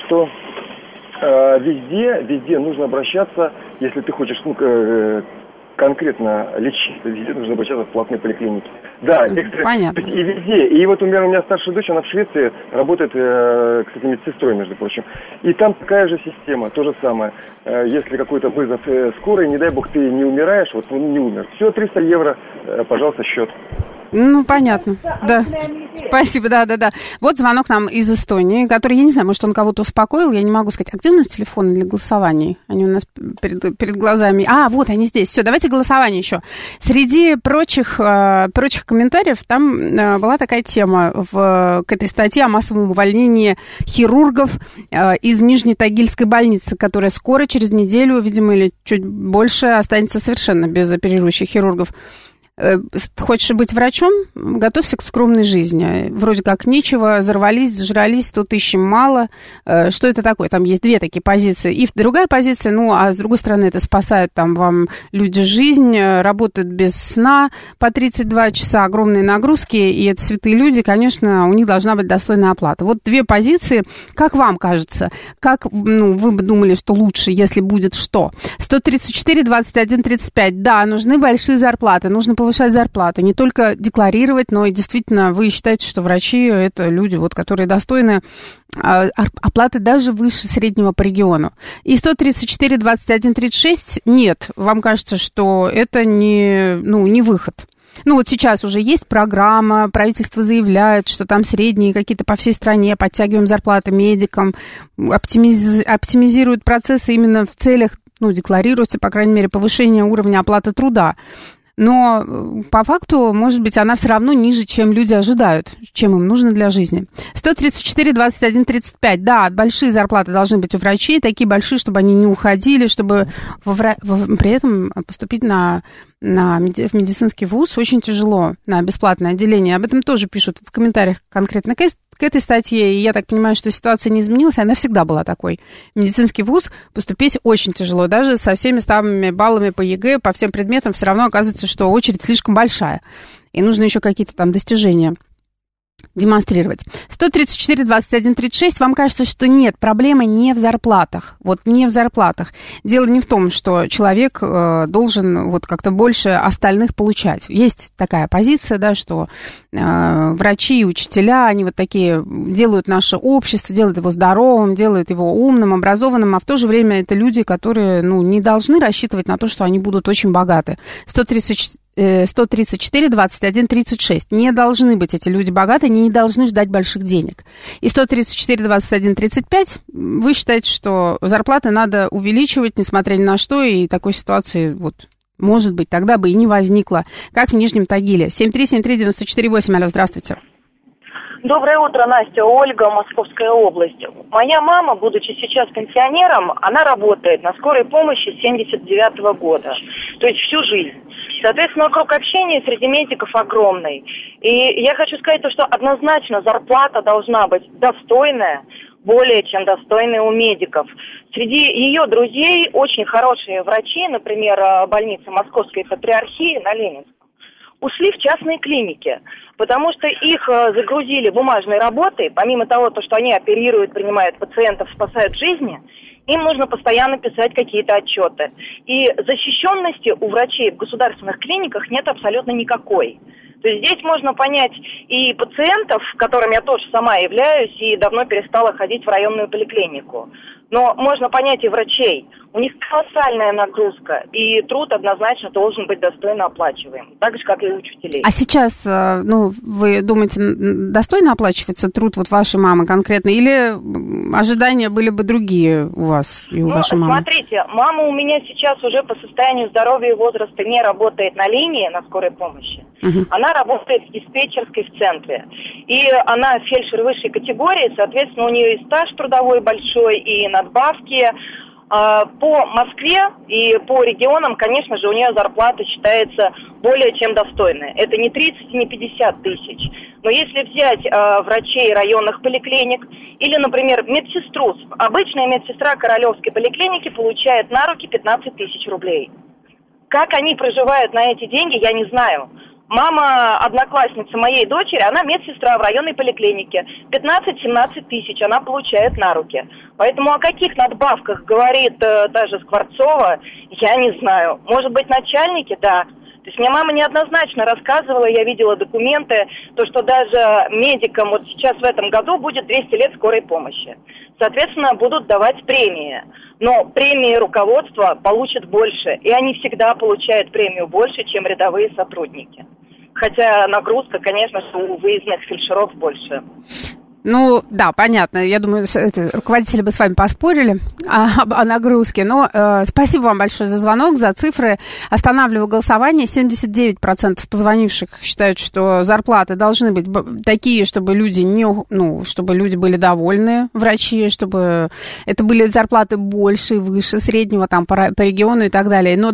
везде нужно обращаться, если ты хочешь конкретно лечиться, везде нужно обращаться в платные поликлиники. Да, понятно. И везде. И вот, например, у меня старшая дочь, она в Швеции работает, кстати, медсестрой, между прочим. И там такая же система, то же самое. Если какой-то вызов скорой, не дай бог, ты не умираешь, вот он не умер. Все, 300 евро, пожалуйста, счет. Ну, понятно, да. Спасибо, да. Вот звонок нам из Эстонии, который, я не знаю, может, он кого-то успокоил, я не могу сказать. А где у нас телефоны для голосования? Они у нас перед глазами. Вот они здесь. Все, давайте голосование еще. Среди прочих комментариев там была такая тема к этой статье о массовом увольнении хирургов из Нижнетагильской больницы, которая скоро, через неделю, видимо, или чуть больше, останется совершенно без оперирующих хирургов. Хочешь быть врачом? Готовься к скромной жизни. Вроде как нечего, взорвались, зажрались, тут ищем мало. Что это такое? Там есть две такие позиции. И другая позиция, а с другой стороны, это спасают там вам люди жизнь, работают без сна по 32 часа, огромные нагрузки, и это святые люди, конечно, у них должна быть достойная оплата. Вот две позиции. Как вам кажется? Как вы бы думали, что лучше, если будет что? 134, 21, 35. Да, нужны большие зарплаты, нужно повышать зарплаты, не только декларировать, но и действительно вы считаете, что врачи это люди, которые достойны оплаты даже выше среднего по региону. И 134, 21, 36 нет. Вам кажется, что это не выход. Вот сейчас уже есть программа, правительство заявляет, что там средние какие-то по всей стране, подтягиваем зарплаты медикам, оптимизируют процессы именно в целях, декларируется, по крайней мере, повышение уровня оплаты труда. Но по факту, может быть, она все равно ниже, чем люди ожидают, чем им нужно для жизни. 134, 21, 35. Да, большие зарплаты должны быть у врачей, такие большие, чтобы они не уходили, чтобы при этом поступить в медицинский вуз очень тяжело, на бесплатное отделение. Об этом тоже пишут в комментариях конкретно к этой статье, и я так понимаю, что ситуация не изменилась, она всегда была такой. В медицинский вуз поступить очень тяжело, даже со всеми ставными баллами по ЕГЭ, по всем предметам все равно оказывается, что очередь слишком большая, и нужно еще какие-то там достижения демонстрировать. 134, 21, 36. Вам кажется, что нет, проблема не в зарплатах. Не в зарплатах. Дело не в том, что человек должен как-то больше остальных получать. Есть такая позиция, да, что врачи и учителя, они такие делают наше общество, делают его здоровым, делают его умным, образованным, а в то же время это люди, которые, не должны рассчитывать на то, что они будут очень богаты. 134, 21, 36. Не должны быть эти люди богаты, они не должны ждать больших денег. И 134, 21, 35, вы считаете, что зарплаты надо увеличивать, несмотря ни на что, и такой ситуации, может быть, тогда бы и не возникло, как в Нижнем Тагиле. 7373948, алло, здравствуйте. Доброе утро, Настя. Ольга, Московская область. Моя мама, будучи сейчас пенсионером, она работает на скорой помощи с 79-го года, то есть всю жизнь. Соответственно, круг общения среди медиков огромный. И я хочу сказать, что однозначно зарплата должна быть достойная, более чем достойная у медиков. Среди ее друзей очень хорошие врачи, например, больница Московской Патриархии на Ленинском, ушли в частные клиники, потому что их загрузили бумажной работой, помимо того, что они оперируют, принимают пациентов, спасают жизни, им нужно постоянно писать какие-то отчеты. И защищенности у врачей в государственных клиниках нет абсолютно никакой. То есть здесь можно понять и пациентов, которым я тоже сама являюсь, и давно перестала ходить в районную поликлинику. Но можно понять и врачей. У них колоссальная нагрузка, и труд однозначно должен быть достойно оплачиваем, так же, как и у учителей. А сейчас, вы думаете, достойно оплачивается труд вашей мамы конкретно, или ожидания были бы другие у вас и у вашей мамы? Смотрите, мама у меня сейчас уже по состоянию здоровья и возраста не работает на линии на скорой помощи. Она работает в диспетчерской в центре. И она фельдшер высшей категории, соответственно, у нее и стаж трудовой большой, и надбавки. По Москве и по регионам, конечно же, у нее зарплата считается более чем достойная. Это не 30 и не 50 тысяч. Но если взять врачей районных поликлиник или, например, медсестру, обычная медсестра Королевской поликлиники получает на руки 15 тысяч рублей. Как они проживают на эти деньги, я не знаю. Мама одноклассницы моей дочери, она медсестра в районной поликлинике. 15-17 тысяч она получает на руки. Поэтому о каких надбавках говорит даже Скворцова, я не знаю. Может быть, начальники, да. То есть мне мама неоднозначно рассказывала, я видела документы, то, что даже медикам вот сейчас в этом году будет 200 лет скорой помощи. Соответственно, будут давать премии. Но премии руководства получат больше. И они всегда получают премию больше, чем рядовые сотрудники. Хотя нагрузка, конечно, у выездных фельдшеров больше. Ну, да, понятно. Я думаю, руководители бы с вами поспорили о нагрузке. Но спасибо вам большое за звонок, за цифры. Останавливаю голосование. 79% позвонивших считают, что зарплаты должны быть такие, чтобы люди чтобы люди были довольны, врачи, чтобы это были зарплаты больше и выше среднего там по региону и так далее. Но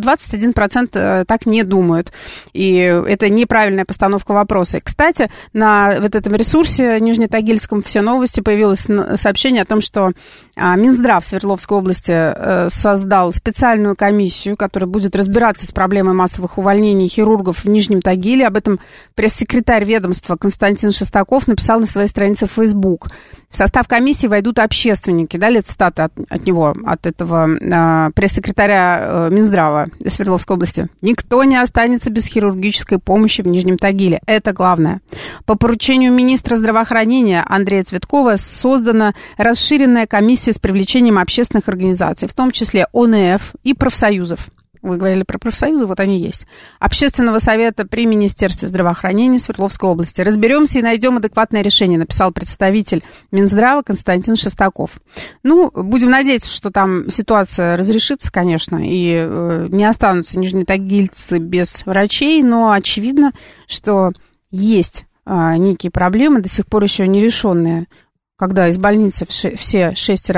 21% так не думают. И это неправильная постановка вопроса. Кстати, на вот этом ресурсе Нижнетагильском «Все новости» появилось сообщение о том, что Минздрав Свердловской области создал специальную комиссию, которая будет разбираться с проблемой массовых увольнений хирургов в Нижнем Тагиле. Об этом пресс-секретарь ведомства Константин Шестаков написал на своей странице в Facebook. В состав комиссии войдут общественники. Далее цитата от него, от этого пресс-секретаря Минздрава Свердловской области. «Никто не останется без хирургической помощи в Нижнем Тагиле. Это главное. По поручению министра здравоохранения Андрея Цветкова создана расширенная комиссия с привлечением общественных организаций, в том числе ОНФ и профсоюзов». Вы говорили про профсоюзы, вот они есть. Общественного совета при Министерстве здравоохранения Свердловской области. Разберемся и найдем адекватное решение, написал представитель Минздрава Константин Шестаков. Ну, будем надеяться, что там ситуация разрешится, конечно, и не останутся нижнетагильцы без врачей, но очевидно, что есть некие проблемы, до сих пор еще не решенные, когда из больницы все 6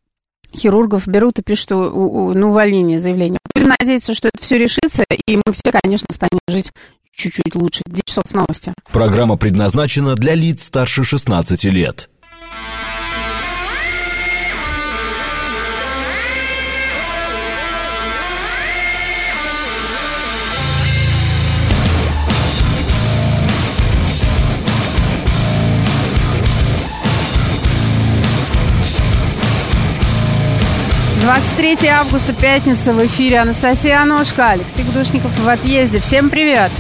хирургов берут и пишут на увольнение заявление. Будем надеяться, что это все решится, и мы все, конечно, станем жить чуть-чуть лучше. 10 часов новости. Программа предназначена для лиц старше 16 лет. «23 августа, пятница, в эфире Анастасия Аношка, Алексей Гудошников в отъезде. Всем привет!»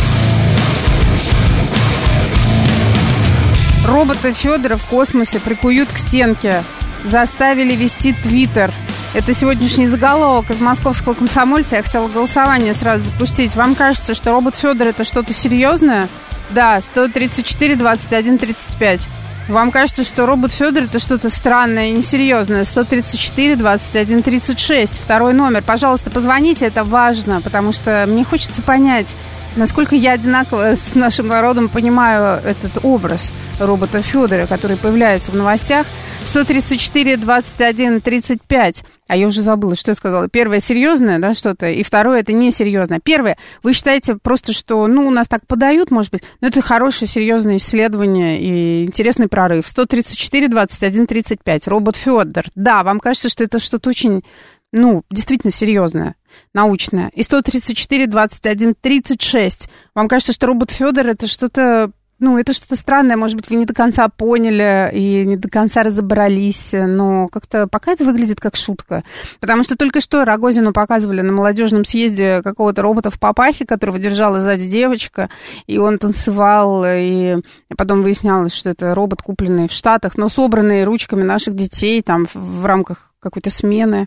Робота Федора в космосе прикуют к стенке. Заставили вести Твиттер. Это сегодняшний заголовок из московского «Комсомольца». Я хотела голосование сразу запустить. Вам кажется, что робот Федор это что-то серьезное? Да, 134, 21, 35. Вам кажется, что робот Федор это что-то странное и несерьезное? 134, 21, 36. Второй номер. Пожалуйста, позвоните, это важно, потому что мне хочется понять, насколько я одинаково с нашим народом понимаю этот образ робота Федора, который появляется в новостях. 134, 21, 35. А я уже забыла, что я сказала. Первое серьезное, да, что-то, и второе это несерьезное. Первое, вы считаете просто, что, у нас так подают, может быть, но это хорошее, серьезное исследование и интересный прорыв. 134, 21, 35. Робот Федор. Да, вам кажется, что это что-то очень, действительно серьезное, научное. И 134, 21, 36. Вам кажется, что робот Федор это что-то, это что-то странное, может быть, вы не до конца поняли и не до конца разобрались, но как-то пока это выглядит как шутка. Потому что только что Рогозину показывали на молодежном съезде какого-то робота в папахе, которого держала сзади девочка, и он танцевал, и потом выяснялось, что это робот, купленный в Штатах, но собранный ручками наших детей там в рамках какой-то смены,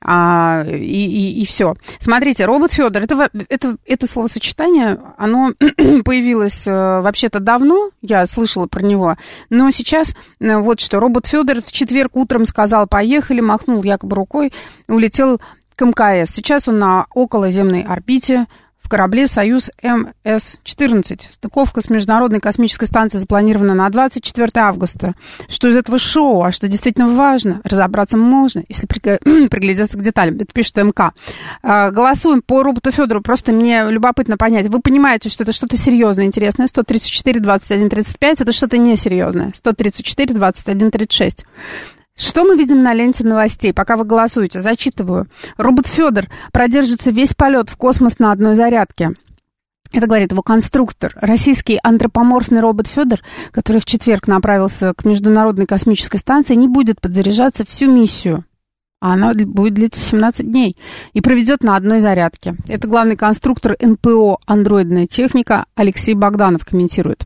и все. Смотрите, робот Федор, это словосочетание, оно появилось вообще-то давно, я слышала про него, но сейчас вот что, робот Федор в четверг утром сказал «поехали», махнул якобы рукой, улетел к МКС. Сейчас он на околоземной орбите, в корабле «Союз МС-14». Стыковка с Международной космической станцией запланирована на 24 августа. Что из этого шоу, а что действительно важно, разобраться можно, если приглядеться к деталям. Это пишет МК. Голосуем по роботу Федору. Просто мне любопытно понять. Вы понимаете, что это что-то серьезное, интересное. 134, 21, 35. Это что-то несерьезное. 134, 21, 36. Что мы видим на ленте новостей? Пока вы голосуете, зачитываю. Робот Федор продержится весь полет в космос на одной зарядке. Это говорит его конструктор, российский антропоморфный робот Федор, который в четверг направился к Международной космической станции, не будет подзаряжаться всю миссию. А она будет длиться 17 дней и проведет на одной зарядке. Это главный конструктор НПО «Андроидная техника» Алексей Богданов комментирует.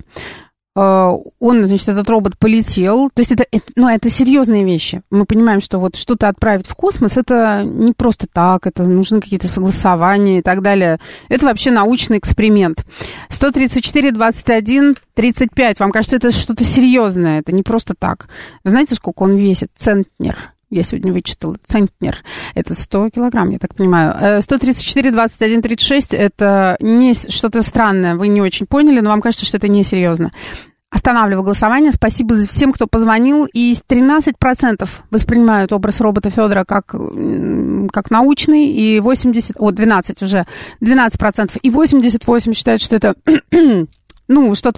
Он, значит, этот робот полетел. То есть это серьезные вещи. Мы понимаем, что вот что-то отправить в космос, это не просто так, это нужны какие-то согласования и так далее. Это вообще научный эксперимент. 134, 21, 35. Вам кажется, это что-то серьезное, это не просто так. Вы знаете, сколько он весит? Центнер. Я сегодня вычитала. Центнер. Это 100 килограмм, я так понимаю. 134, 21, 36. Это не что-то странное. Вы не очень поняли, но вам кажется, что это несерьезно. Останавливаю голосование. Спасибо всем, кто позвонил. И 13% воспринимают образ робота Федора как научный. И 12 уже. 12%. И 88% считают, что это... что-то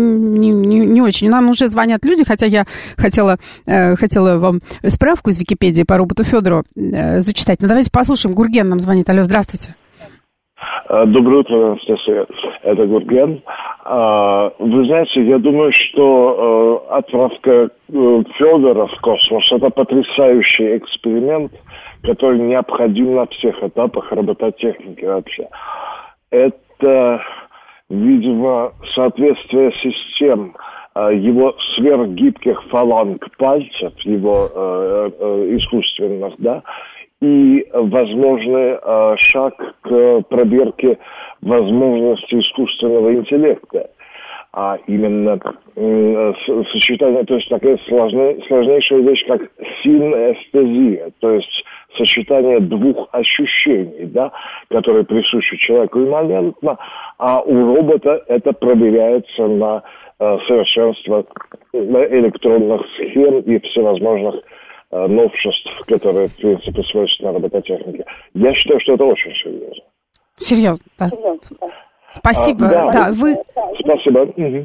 не очень. Нам уже звонят люди, хотя я хотела вам справку из Википедии по роботу Федору зачитать. Но давайте послушаем. Гурген нам звонит. Алло, здравствуйте. Доброе утро, Анастасия. Это Гурген. Вы знаете, я думаю, что отправка Федора в космос – это потрясающий эксперимент, который необходим на всех этапах робототехники вообще. Это... видимо, соответствие систем его сверхгибких фаланг пальцев, его искусственных, да, и возможный шаг к проверке возможности искусственного интеллекта. А именно сочетание, то есть такая сложнейшая вещь, как синестезия, то есть сочетание двух ощущений, да, которые присущи человеку имманентно, а у робота это проверяется на совершенство электронных схем и всевозможных новшеств, которые, в принципе, свойственны робототехнике. Я считаю, что это очень серьезно. Серьезно, да. Спасибо. Спасибо.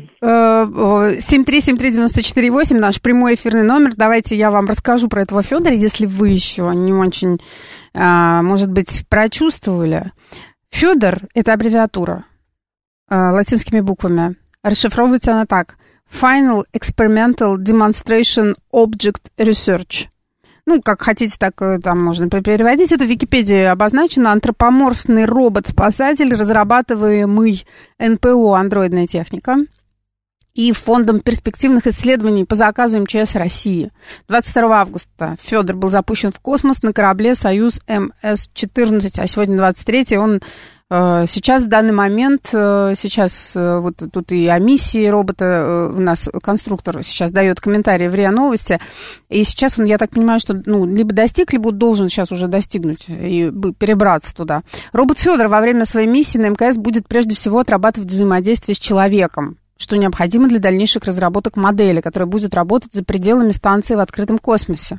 7373948, наш прямой эфирный номер. Давайте я вам расскажу про этого Федора, если вы еще не очень, может быть, прочувствовали. Федор – это аббревиатура латинскими буквами. Расшифровывается она так. Final Experimental Demonstration Object Research. Как хотите, так там можно переводить. Это в Википедии обозначено. Антропоморфный робот-спасатель, разрабатываемый НПО «Андроидная техника» и Фондом перспективных исследований по заказу МЧС России. 22 августа Федор был запущен в космос на корабле «Союз МС-14», а сегодня 23-й. Он сейчас, в данный момент, вот тут и о миссии робота у нас конструктор сейчас дает комментарии в РИА Новости, и сейчас он, я так понимаю, что либо достиг, либо должен сейчас уже достигнуть и перебраться туда. Робот Федор во время своей миссии на МКС будет прежде всего отрабатывать взаимодействие с человеком, что необходимо для дальнейших разработок модели, которая будет работать за пределами станции в открытом космосе.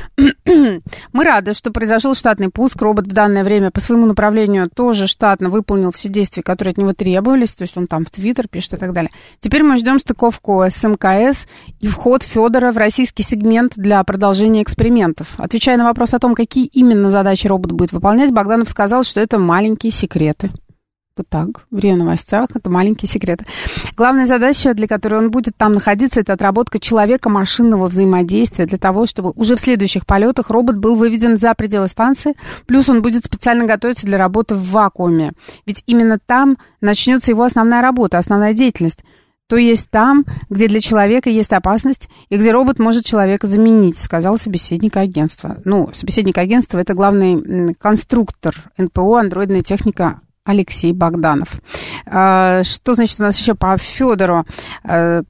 Мы рады, что произошел штатный пуск. Робот в данное время по своему направлению тоже штатно выполнил все действия, которые от него требовались, то есть он там в Твиттер пишет и так далее. Теперь мы ждем стыковку с МКС и вход Федора в российский сегмент для продолжения экспериментов. Отвечая на вопрос о том, какие именно задачи робот будет выполнять, Богданов сказал, что это маленькие секреты. Вот так, в РИА Новостях, это маленькие секреты. Главная задача, для которой он будет там находиться, это отработка человека-машинного взаимодействия для того, чтобы уже в следующих полетах робот был выведен за пределы станции, плюс он будет специально готовиться для работы в вакууме. Ведь именно там начнется его основная работа, основная деятельность. То есть там, где для человека есть опасность и где робот может человека заменить, сказал собеседник агентства. Собеседник агентства – это главный конструктор НПО «Андроидная техника» Алексей Богданов. Что значит у нас еще по Федору? Там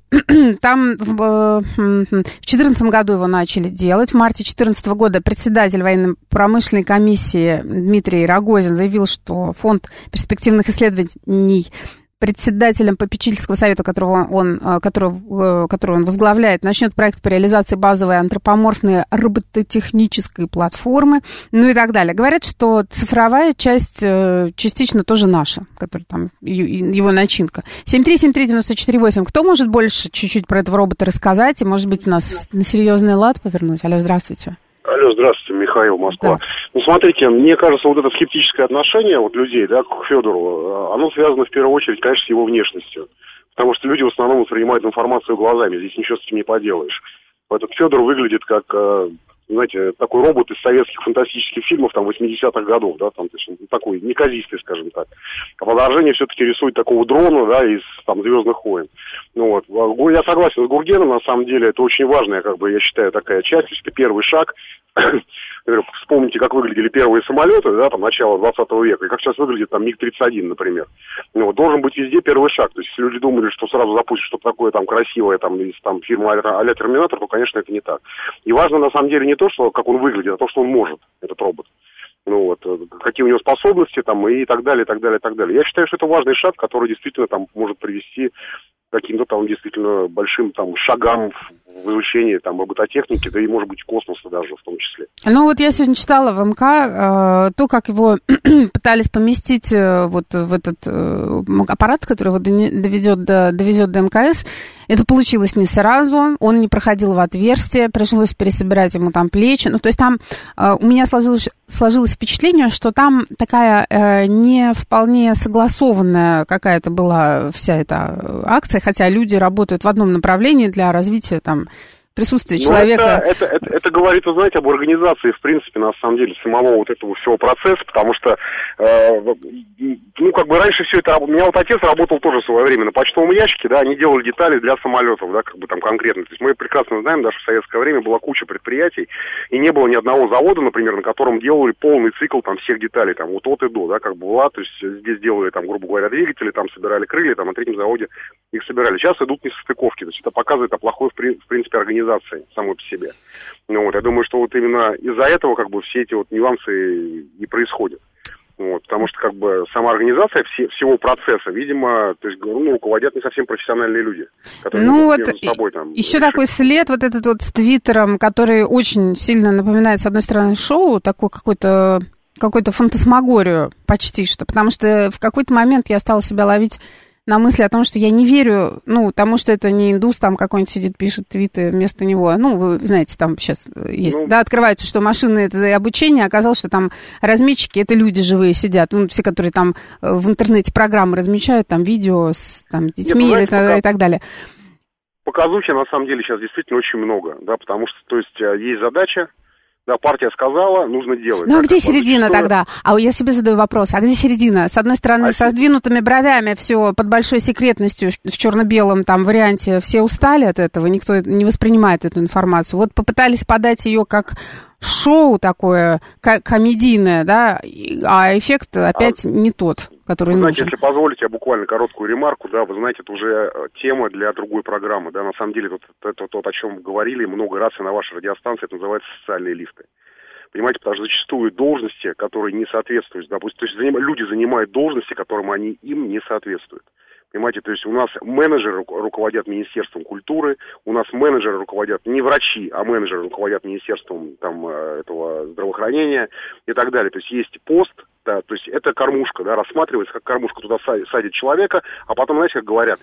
в 2014 году его начали делать. В марте 2014 года председатель военно-промышленной комиссии Дмитрий Рогозин заявил, что Фонд перспективных исследований, председателем попечительского совета, который он возглавляет, начнет проект по реализации базовой антропоморфной робототехнической платформы, и так далее. Говорят, что цифровая часть частично тоже наша, которая там его начинка. 7373948. Кто может больше чуть-чуть про этого робота рассказать и, может быть, нас на серьезный лад повернуть? Алло, здравствуйте. Алло, Здравствуйте, Михаил, Москва. Да. Ну, смотрите, мне кажется, вот это скептическое отношение вот людей, да, к Федору, оно связано в первую очередь, конечно, с его внешностью. Потому что люди в основном воспринимают информацию глазами, здесь ничего с этим не поделаешь. Этот Федор выглядит как, знаете, такой робот из советских фантастических фильмов, там, 80-х годов, да, там, то есть, такой неказистый, скажем так. А Подорожание все-таки рисует такого дрона, да, из, там, «Звездных войн». Ну, вот. Я согласен с Гургеном, на самом деле, это очень важная, как бы, я считаю, такая часть, то есть, это первый шаг. Вспомните, как выглядели первые самолеты, да, там, начала 20 века, и как сейчас выглядит там МиГ-31, например. Ну, вот, должен быть везде первый шаг. То есть, если люди думали, что сразу запустят что-то такое там красивое, там, из там, фирмы а-ля Терминатор, то, конечно, это не так. И важно, на самом деле, не то, что, как он выглядит, а то, что он может, этот робот. Ну, вот, какие у него способности, там, и так далее, и так далее, и так далее. Я считаю, что это важный шаг, который действительно там может привести к каким-то там действительно большим там шагам в изучении там робототехники, да и, может быть, космоса даже в том числе. Ну, вот я сегодня читала в МК то, как его пытались поместить вот в этот аппарат, который его довезет до МКС. Это получилось не сразу, он не проходил в отверстие, пришлось пересобирать ему там плечи. Ну, то есть там у меня сложилось впечатление, что там такая не вполне согласованная какая-то была вся эта акция, хотя люди работают в одном направлении для развития там присутствие человека. Это говорит, вы знаете, об организации, в принципе, на самом деле, самого вот этого всего процесса, потому что, ну, как бы раньше все это... У меня вот отец работал тоже в свое время на почтовом ящике, да, они делали детали для самолетов, да, как бы там конкретно. То есть мы прекрасно знаем, даже в советское время была куча предприятий, и не было ни одного завода, например, на котором делали полный цикл там всех деталей, там, вот от и до, да, как бы была, то есть здесь делали, там, грубо говоря, двигатели, там собирали крылья, там, на третьем заводе их собирали. Сейчас идут несостыковки, то есть это показывает о плохой, в принципе, организации самой по себе. Ну, вот, я думаю, что вот именно из-за этого как бы все эти вот нюансы и происходят. Вот, потому что как бы сама организация всего процесса, видимо, то есть, ну, руководят не совсем профессиональные люди, которые между собой там еще решить. Такой след вот этот вот с Твиттером, который очень сильно напоминает, с одной стороны, шоу, такой какой-то фантасмагорию почти что, потому что в какой-то момент я стала себя ловить на мысли о том, что я не верю, ну, тому, что это не индус, там какой-нибудь сидит, пишет твиты вместо него. Ну, вы знаете, там сейчас есть, да, открывается, что машины — это обучение, оказалось, что там разметчики — это люди живые сидят. Ну, все, которые там в интернете программы размечают, там видео с там, детьми. Нет, знаете, и так далее. Показухи, на самом деле, сейчас действительно очень много, да, потому что, то есть задача, да, партия сказала, нужно делать. Ну, а где середина тогда? А я себе задаю вопрос, а где середина? С одной стороны, со сдвинутыми бровями, все под большой секретностью, в черно-белом там варианте, все устали от этого, никто не воспринимает эту информацию. Вот попытались подать ее как шоу такое, комедийное, да, а эффект опять не тот, который нужен. Знаете, если позволите, я буквально короткую ремарку, да, вы знаете, это уже тема для другой программы, да, на самом деле, это то, о чем говорили много раз и на вашей радиостанции, это называется социальные лифты. Понимаете, потому что зачастую должности, которые не соответствуют, допустим, то есть люди занимают должности, которым они им не соответствуют. Понимаете, то есть у нас менеджеры руководят Министерством культуры, у нас менеджеры руководят не врачи, а менеджеры руководят Министерством там, этого здравоохранения и так далее. То есть пост, да, то есть это кормушка, да, рассматривается как кормушка, туда садит человека, а потом, знаете, как говорят,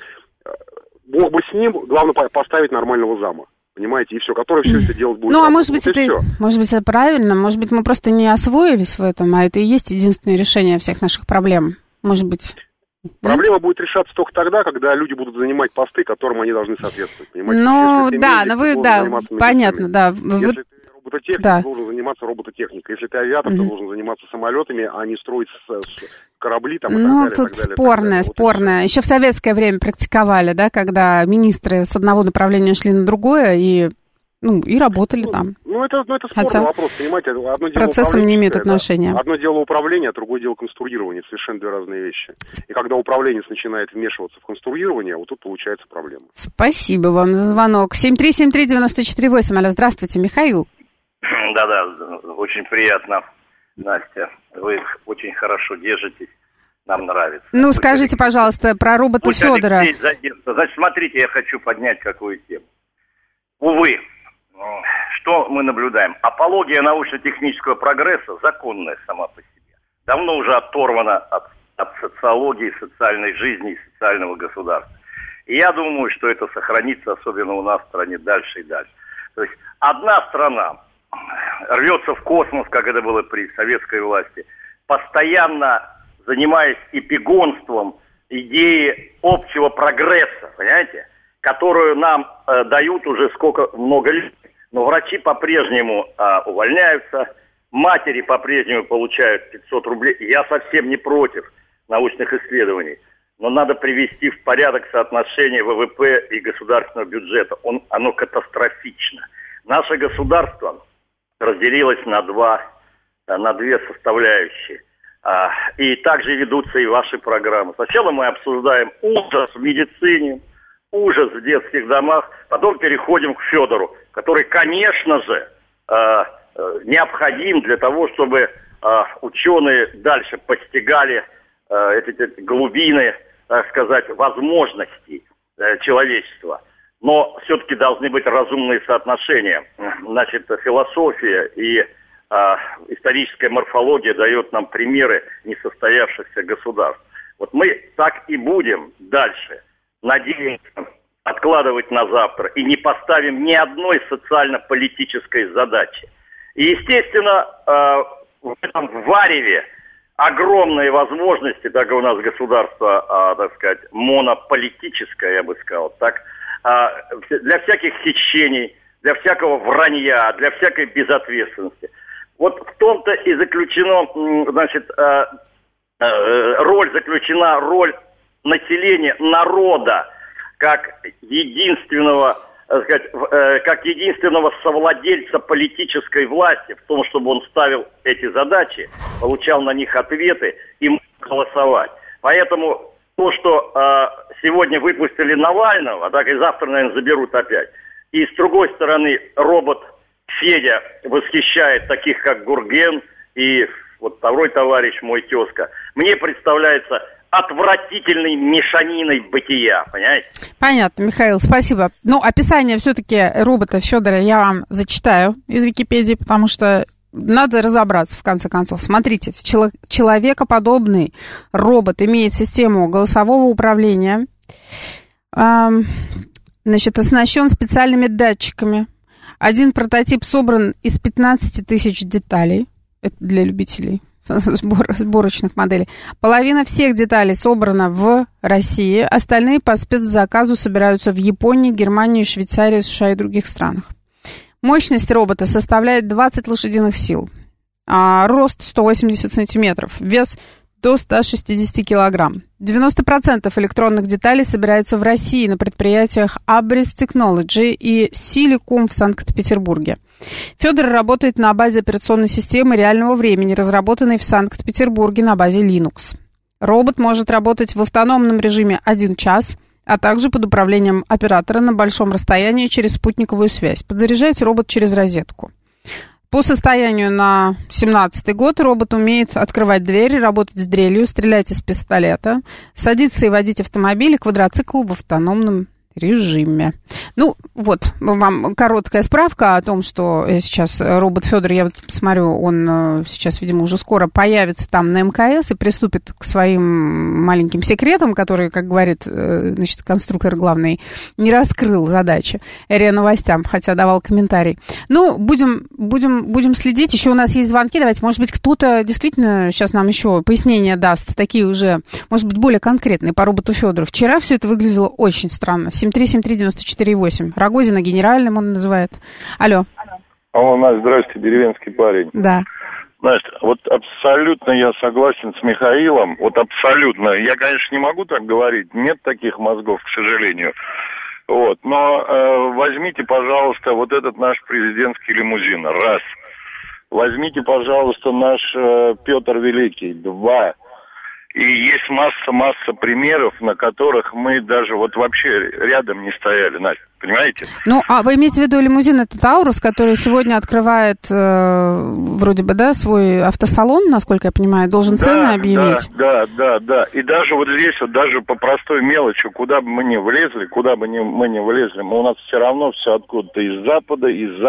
бог бы с ним, главное поставить нормального зама. Понимаете, и все, который все это делать будет. Ну, а может быть, это правильно, может быть, мы просто не освоились в этом, а это и есть единственное решение всех наших проблем, может быть... Проблема будет решаться только тогда, когда люди будут занимать посты, которым они должны соответствовать. Понимаете? Ну, да, но вы, да, понятно, да. Если ты робототехник, ты должен заниматься робототехникой. Если ты авиатор, ты должен заниматься самолетами, а не строить корабли там, и так далее. Ну, тут спорное. Еще в советское время практиковали, да, когда министры с одного направления шли на другое и работали там. Это спорный вопрос, понимаете. Одно дело процессом не имеет отношения. Одно дело управление, а другое дело конструирование. Это совершенно две разные вещи. И когда управленец начинает вмешиваться в конструирование, вот тут получается проблема. Спасибо вам за звонок. 7373948. Алло, здравствуйте, Михаил. Да, очень приятно, Настя. Вы очень хорошо держитесь. Нам нравится. Ну, скажите, пожалуйста, про робота Федора. Значит, смотрите, я хочу поднять какую тему. Увы, что мы наблюдаем? Апология научно-технического прогресса законная сама по себе. Давно уже оторвана от социологии, социальной жизни и социального государства. И я думаю, что это сохранится, особенно у нас в стране, дальше и дальше. То есть одна страна рвется в космос, как это было при советской власти, постоянно занимаясь эпигонством идеи общего прогресса, понимаете, которую нам дают уже много лет. Но врачи по-прежнему увольняются, матери по-прежнему получают 500 рублей. Я совсем не против научных исследований, но надо привести в порядок соотношение ВВП и государственного бюджета. Оно катастрофично. Наше государство разделилось на две составляющие. И также ведутся и ваши программы. Сначала мы обсуждаем ужас в медицине, ужас в детских домах, потом переходим к Федору, который, конечно же, необходим для того, чтобы ученые дальше постигали эти глубины, так сказать, возможностей человечества. Но все-таки должны быть разумные соотношения. Значит, философия и историческая морфология дает нам примеры несостоявшихся государств. Вот мы так и будем дальше надеяться, откладывать на завтра и не поставим ни одной социально-политической задачи. И, естественно, в этом вареве огромные возможности, так как у нас государство, так сказать, монополитическое, я бы сказал, так, для всяких хищений, для всякого вранья, для всякой безответственности. Вот в том-то и заключена, значит, роль населения, народа, как единственного, так сказать, как единственного совладельца политической власти в том, чтобы он ставил эти задачи, получал на них ответы и мог голосовать. Поэтому то, что сегодня выпустили Навального, так и завтра, наверное, заберут опять. И с другой стороны, робот Федя восхищает таких, как Гурген и вот второй товарищ, мой тезка. Мне представляется отвратительной мешаниной бытия, понимаете? Понятно, Михаил, спасибо. Ну, описание все-таки робота Федора я вам зачитаю из Википедии, потому что надо разобраться, в конце концов. Смотрите, человекоподобный робот имеет систему голосового управления, значит, оснащен специальными датчиками. Один прототип собран из 15 тысяч деталей. Это для любителей сборочных моделей. Половина всех деталей собрана в России. Остальные по спецзаказу собираются в Японии, Германии, Швейцарии, США и других странах. Мощность робота составляет 20 лошадиных сил. Рост 180 сантиметров. Вес до 160 килограмм. 90% электронных деталей собирается в России на предприятиях Abris Technology и Silicom в Санкт-Петербурге. Федор работает на базе операционной системы реального времени, разработанной в Санкт-Петербурге на базе Linux. Робот может работать в автономном режиме 1 час, а также под управлением оператора на большом расстоянии через спутниковую связь. Подзаряжается робот через розетку. По состоянию на 2017 год робот умеет открывать двери, работать с дрелью, стрелять из пистолета, садиться и водить автомобиль и квадроцикл в автономном режиме. Ну, вот, вам короткая справка о том, что сейчас робот Федор, я вот смотрю, он сейчас, видимо, уже скоро появится там на МКС и приступит к своим маленьким секретам, которые, как говорит, значит, конструктор главный, не раскрыл задачи РИА Новостям, хотя давал комментарий. Ну, будем следить. Еще у нас есть звонки. Давайте, может быть, кто-то действительно сейчас нам еще пояснения даст, такие уже, может быть, более конкретные по роботу Федору. Вчера все это выглядело очень странно. 7373948. Рогозина генеральным он называет. Алло. Алло, Настя, здрасте, деревенский парень. Да. Настя, вот абсолютно я согласен с Михаилом. Вот абсолютно. Я, конечно, не могу так говорить. Нет таких мозгов, к сожалению. Вот. Но возьмите, пожалуйста, вот этот наш президентский лимузин. Раз. Возьмите, пожалуйста, наш Петр Великий. Два. И есть масса примеров, на которых мы даже вот вообще рядом не стояли, Настя, понимаете? Ну, а вы имеете в виду лимузин этот Аурус, который сегодня открывает, вроде бы, да, свой автосалон, насколько я понимаю, должен цены объявить? Да. И даже вот здесь, вот даже по простой мелочи, куда бы мы ни влезли, у нас все равно все откуда-то из запада.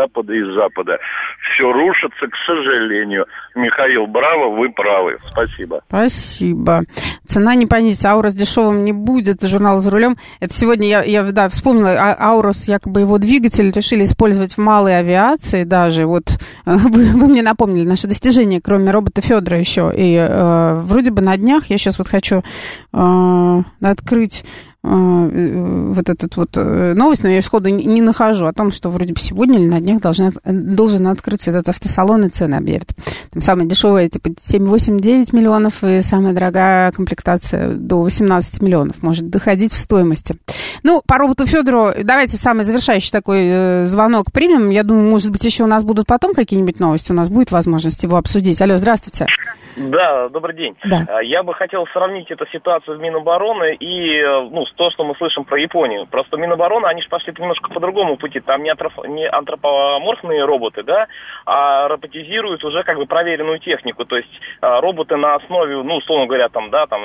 Все рушится, к сожалению. Михаил, браво, вы правы. Спасибо. Спасибо. Цена не понизится, Аурус дешевым не будет, журнал «За рулем». Это сегодня я вспомнила, Аурус Таурус, якобы его двигатель решили использовать в малой авиации даже. Вот вы мне напомнили наши достижения, кроме робота Федора еще. И вроде бы на днях, я сейчас вот хочу открыть вот эту вот новость, но я ее сходу не нахожу, о том, что вроде бы сегодня или на днях должен открыться этот автосалон, и цены объявят. Там самая дешевая, типа 7, 8, 9 миллионов, и самая дорогая комплектация до 18 миллионов может доходить в стоимости. Ну, по роботу Федору давайте самый завершающий такой звонок примем. Я думаю, может быть, еще у нас будут потом какие-нибудь новости, у нас будет возможность его обсудить. Алло, здравствуйте. Да, добрый день. Да. Я бы хотел сравнить эту ситуацию в Минобороны и с то, что мы слышим про Японию. Просто Минобороны, они же пошли немножко по другому пути. Там не антропоморфные роботы, да, а роботизируют уже как бы проверенную технику. То есть роботы на основе, условно говоря, там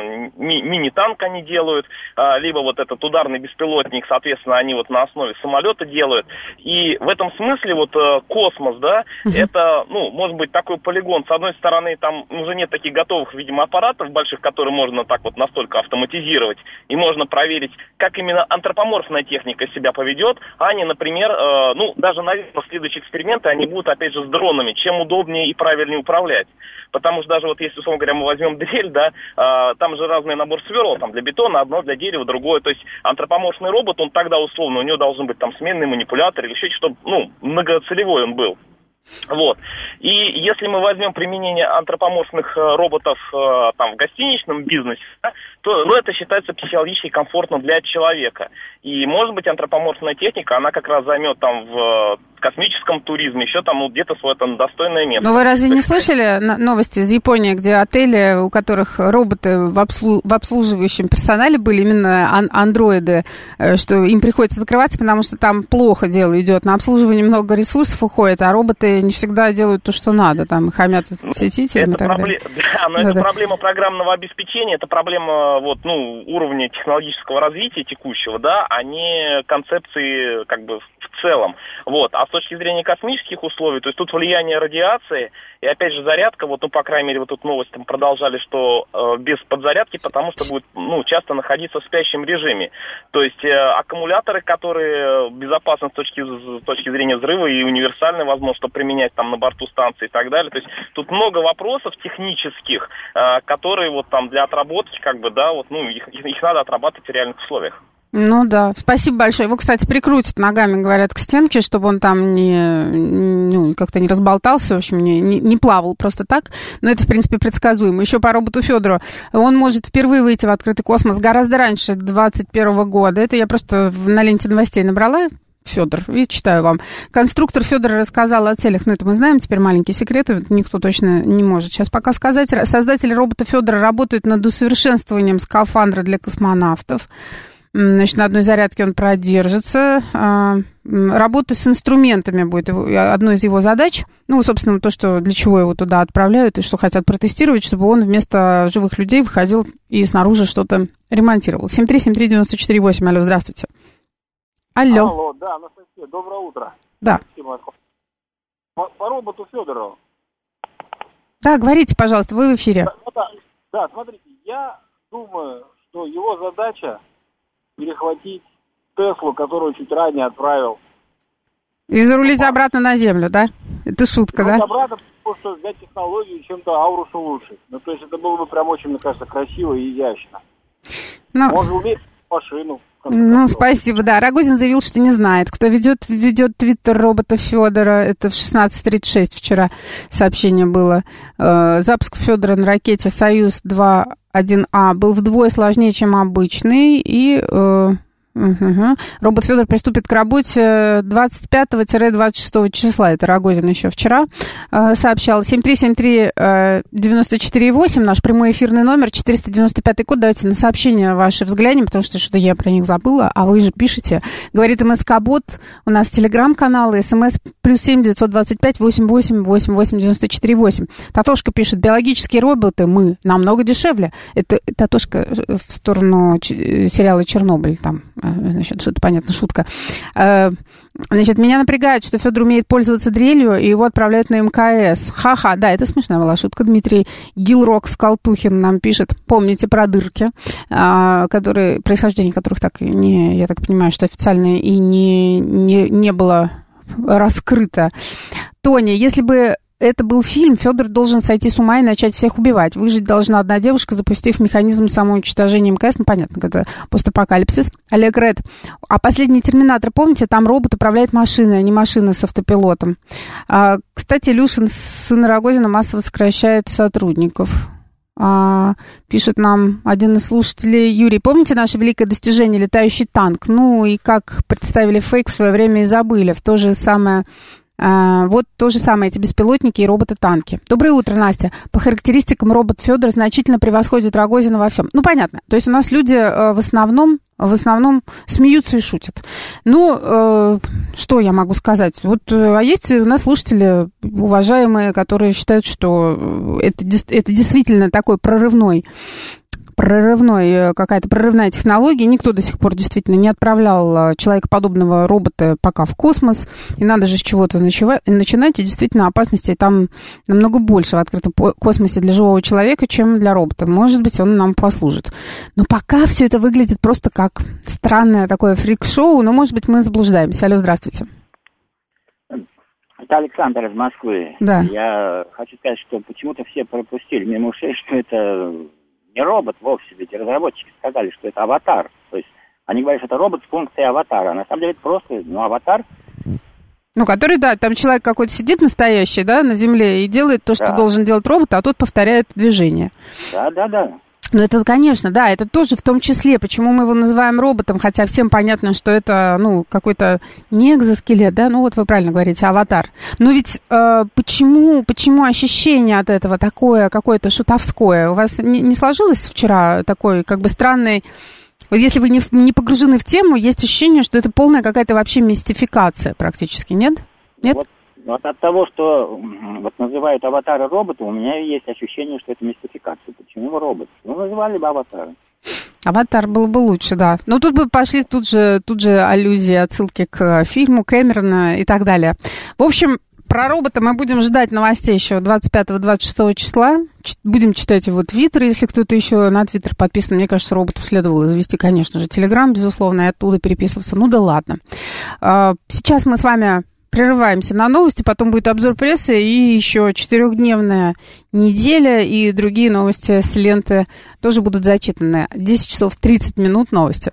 мини-танк они делают, либо вот этот ударный беспилотник, соответственно, они вот на основе самолета делают. И в этом смысле вот космос, да, это, может быть, такой полигон. С одной стороны, там уже нет таких готовых, видимо, аппаратов больших, которые можно так вот настолько автоматизировать, и можно проверить, как именно антропоморфная техника себя поведет, а не, например, даже, наверное, следующие эксперименты, они будут, опять же, с дронами, чем удобнее и правильнее управлять. Потому что даже вот если, условно говоря, мы возьмем дрель, да, там же разный набор сверл, там для бетона одно, для дерева другое. То есть антропоморфный робот, он тогда, условно, у него должен быть там сменный манипулятор или еще что-то, чтобы, многоцелевой он был. Вот. И если мы возьмем применение антропоморфных роботов там в гостиничном бизнесе, да, то это считается психологически комфортно для человека. И, может быть, антропоморфная техника, она как раз займет там в космическом туризме еще там где-то свое там достойное место. Но вы разве не слышали новости из Японии, где отели, у которых роботы в обслуживающем персонале были именно андроиды, что им приходится закрываться, потому что там плохо дело идет. На обслуживание много ресурсов уходит, а роботы не всегда делают то, что надо. Там хамят посетителям и так далее. Да, но это проблема программного обеспечения, это проблема уровня технологического развития текущего, да, а не концепции как бы в целом. Вот. А с точки зрения космических условий, то есть тут влияние радиации, и опять же зарядка, по крайней мере, вот тут новость там продолжали, что без подзарядки, потому что будет, часто находиться в спящем режиме. То есть аккумуляторы, которые безопасны с точки зрения взрыва и универсальны, возможно, что применять там на борту станции и так далее. То есть тут много вопросов технических, которые вот там для отработки, как бы, да, их надо отрабатывать в реальных условиях. Ну да, спасибо большое. Его, кстати, прикрутят ногами, говорят, к стенке, чтобы он там как-то не разболтался, в общем, не плавал просто так. Но это, в принципе, предсказуемо. Еще по роботу Федору. Он может впервые выйти в открытый космос гораздо раньше 2021 года. Это я просто на ленте новостей набрала. Федор, и читаю вам. Конструктор Федора рассказал о целях, это мы знаем, теперь маленькие секреты, никто точно не может сейчас пока сказать. Создатели робота Федора работают над усовершенствованием скафандра для космонавтов. Значит, на одной зарядке он продержится. Работа с инструментами будет одной из его задач. Собственно, то, что для чего его туда отправляют и что хотят протестировать, чтобы он вместо живых людей выходил и снаружи что-то ремонтировал. 7373948. Алло, здравствуйте. Алло, да, Анастасия, доброе утро. Да. По роботу Федору. Да, говорите, пожалуйста, вы в эфире. Да, смотрите, я думаю, что его задача перехватить Теслу, которую чуть ранее отправил. И зарулить обратно на Землю, да? Это шутка, да? Обратно, потому что взять технологию и чем-то аурус улучшить. То есть это было бы прям очень, мне кажется, красиво и изящно. Он же умеет машину. Спасибо, да. Рогозин заявил, что не знает, кто ведет твиттер робота Федора. Это в 16:36 вчера сообщение было. Запуск Федора на ракете «Союз-2-1А» был вдвое сложнее, чем обычный, и робот Федор приступит к работе 25-26 числа. Это Рогозин еще вчера сообщал. 7373948, наш прямой эфирный номер, 495 код. Давайте на сообщения ваши взглянем, потому что что-то я про них забыла, а вы же пишете. Говорит МСК-бот, у нас телеграм-канал, СМС +7 925 88 88 94 8. Татошка пишет, биологические роботы мы намного дешевле. Это Татошка в сторону сериала «Чернобыль» там Значит, что-то понятно, шутка. Значит, меня напрягает, что Федор умеет пользоваться дрелью, и его отправляют на МКС. Ха-ха, да, это смешная была шутка. Дмитрий Гилрокс Калтухин нам пишет. Помните про дырки, которые, происхождение которых так не, я так понимаю, что официально и не было раскрыто. Тоня, если бы это был фильм, Федор должен сойти с ума и начать всех убивать. Выжить должна одна девушка, запустив механизм самоуничтожения МКС. Ну, понятно, это постапокалипсис. Олег Ред. А последний «Терминатор», помните, там робот управляет машиной, а не машина с автопилотом. Кстати, Илюшин, сын Рогозина, массово сокращает сотрудников. Пишет нам один из слушателей. Юрий, помните наше великое достижение «Летающий танк»? Ну, и как представили фейк в свое время и забыли. В то же самое... Вот то же самое, эти беспилотники и роботы-танки. Доброе утро, Настя. По характеристикам робот Федор значительно превосходит Рогозина во всем. Ну, понятно. То есть у нас люди в основном смеются и шутят. Ну, что я могу сказать? Вот, а есть у нас слушатели, уважаемые, которые считают, что это действительно такой какая-то прорывная технология. Никто до сих пор действительно не отправлял человекоподобного робота пока в космос. И надо же с чего-то начинать. И действительно опасностей там намного больше в открытом космосе для живого человека, чем для робота. Может быть, он нам послужит. Но пока все это выглядит просто как странное такое фрик-шоу. Но, может быть, мы заблуждаемся. Алло, здравствуйте. Это Александр из Москвы. Да. Я хочу сказать, что почему-то все пропустили мимо ушей, что это... не робот вовсе, ведь разработчики сказали, что это аватар. То есть они говорят, что это робот с функцией аватара. На самом деле это просто, аватар. Ну, который, да, там человек какой-то сидит настоящий, да, на земле и делает то, что должен делать робот, а тот повторяет движение. Да. Ну, это, конечно, да, это тоже в том числе, почему мы его называем роботом, хотя всем понятно, что это, какой-то не экзоскелет, да, вот вы правильно говорите, аватар. Но ведь почему ощущение от этого такое какое-то шутовское? У вас не сложилось вчера такой, как бы, странный... Вот если вы не погружены в тему, есть ощущение, что это полная какая-то вообще мистификация практически, нет? Нет? Вот от того, что называют аватара робота, у меня есть ощущение, что это мистификация. Почему робот? Называли бы аватаром. Аватар было бы лучше, да. Но тут бы пошли тут же аллюзии, отсылки к фильму Кэмерона и так далее. В общем, про робота мы будем ждать новостей еще 25-26 числа. Будем читать его твиттер, если кто-то еще на твиттер подписан. Мне кажется, роботу следовало завести, конечно же, телеграм, безусловно, и оттуда переписываться. Ну да ладно. Сейчас мы с вами... прерываемся на новости, потом будет обзор прессы и еще 4-дневная неделя, и другие новости с ленты тоже будут зачитаны. 10 часов 30 минут новости.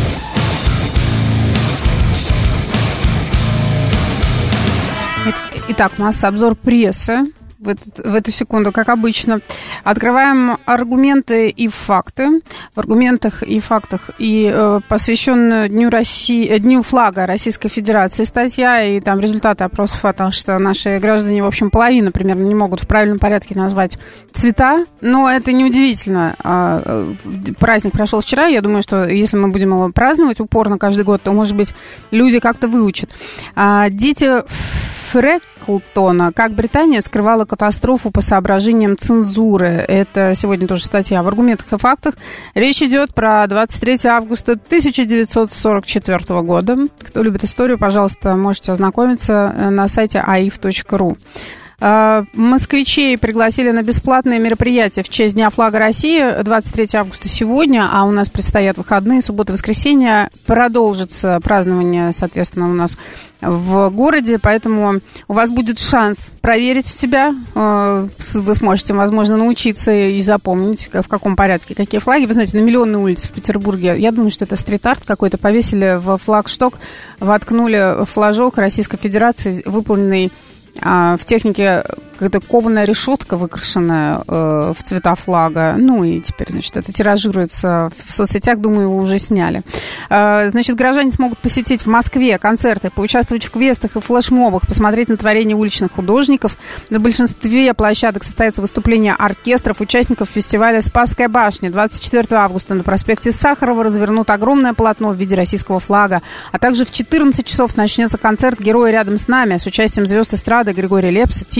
Итак, у нас обзор прессы. В эту секунду, как обычно. Открываем аргументы и факты. В аргументах и фактах и посвященную Дню флага Российской Федерации статья, и там результаты опросов о том, что наши граждане, в общем, половина примерно не могут в правильном порядке назвать цвета. Но это неудивительно. Праздник прошел вчера. Я думаю, что если мы будем его праздновать упорно каждый год, то, может быть, люди как-то выучат. Дети Фреклтона. Как Британия скрывала катастрофу по соображениям цензуры. Это сегодня тоже статья в аргументах и фактах. Речь идет про 23 августа 1944 года. Кто любит историю, пожалуйста, можете ознакомиться на сайте aif.ru. Москвичей пригласили на бесплатное мероприятие в честь Дня флага России 23 августа сегодня, а у нас предстоят выходные, суббота, воскресенье. Продолжится празднование, соответственно, у нас в городе, поэтому у вас будет шанс проверить себя. Вы сможете, возможно, научиться и запомнить, в каком порядке какие флаги. Вы знаете, на Миллионной улице в Петербурге, я думаю, что это стрит-арт какой-то, повесили в флагшток, воткнули флажок Российской Федерации, выполненный в технике, какая-то кованая решетка, выкрашенная в цвета флага. Ну и теперь, значит, это тиражируется в соцсетях, думаю, его уже сняли. Значит, горожане смогут посетить в Москве концерты, поучаствовать в квестах и флешмобах, посмотреть на творения уличных художников. На большинстве площадок состоятся выступления оркестров, участников фестиваля «Спасская башня». 24 августа на проспекте Сахарова развернут огромное полотно в виде российского флага. А также в 14 часов начнется концерт «Герои рядом с нами» с участием звезд эстрады Григория Лепса, Тимати, Валерия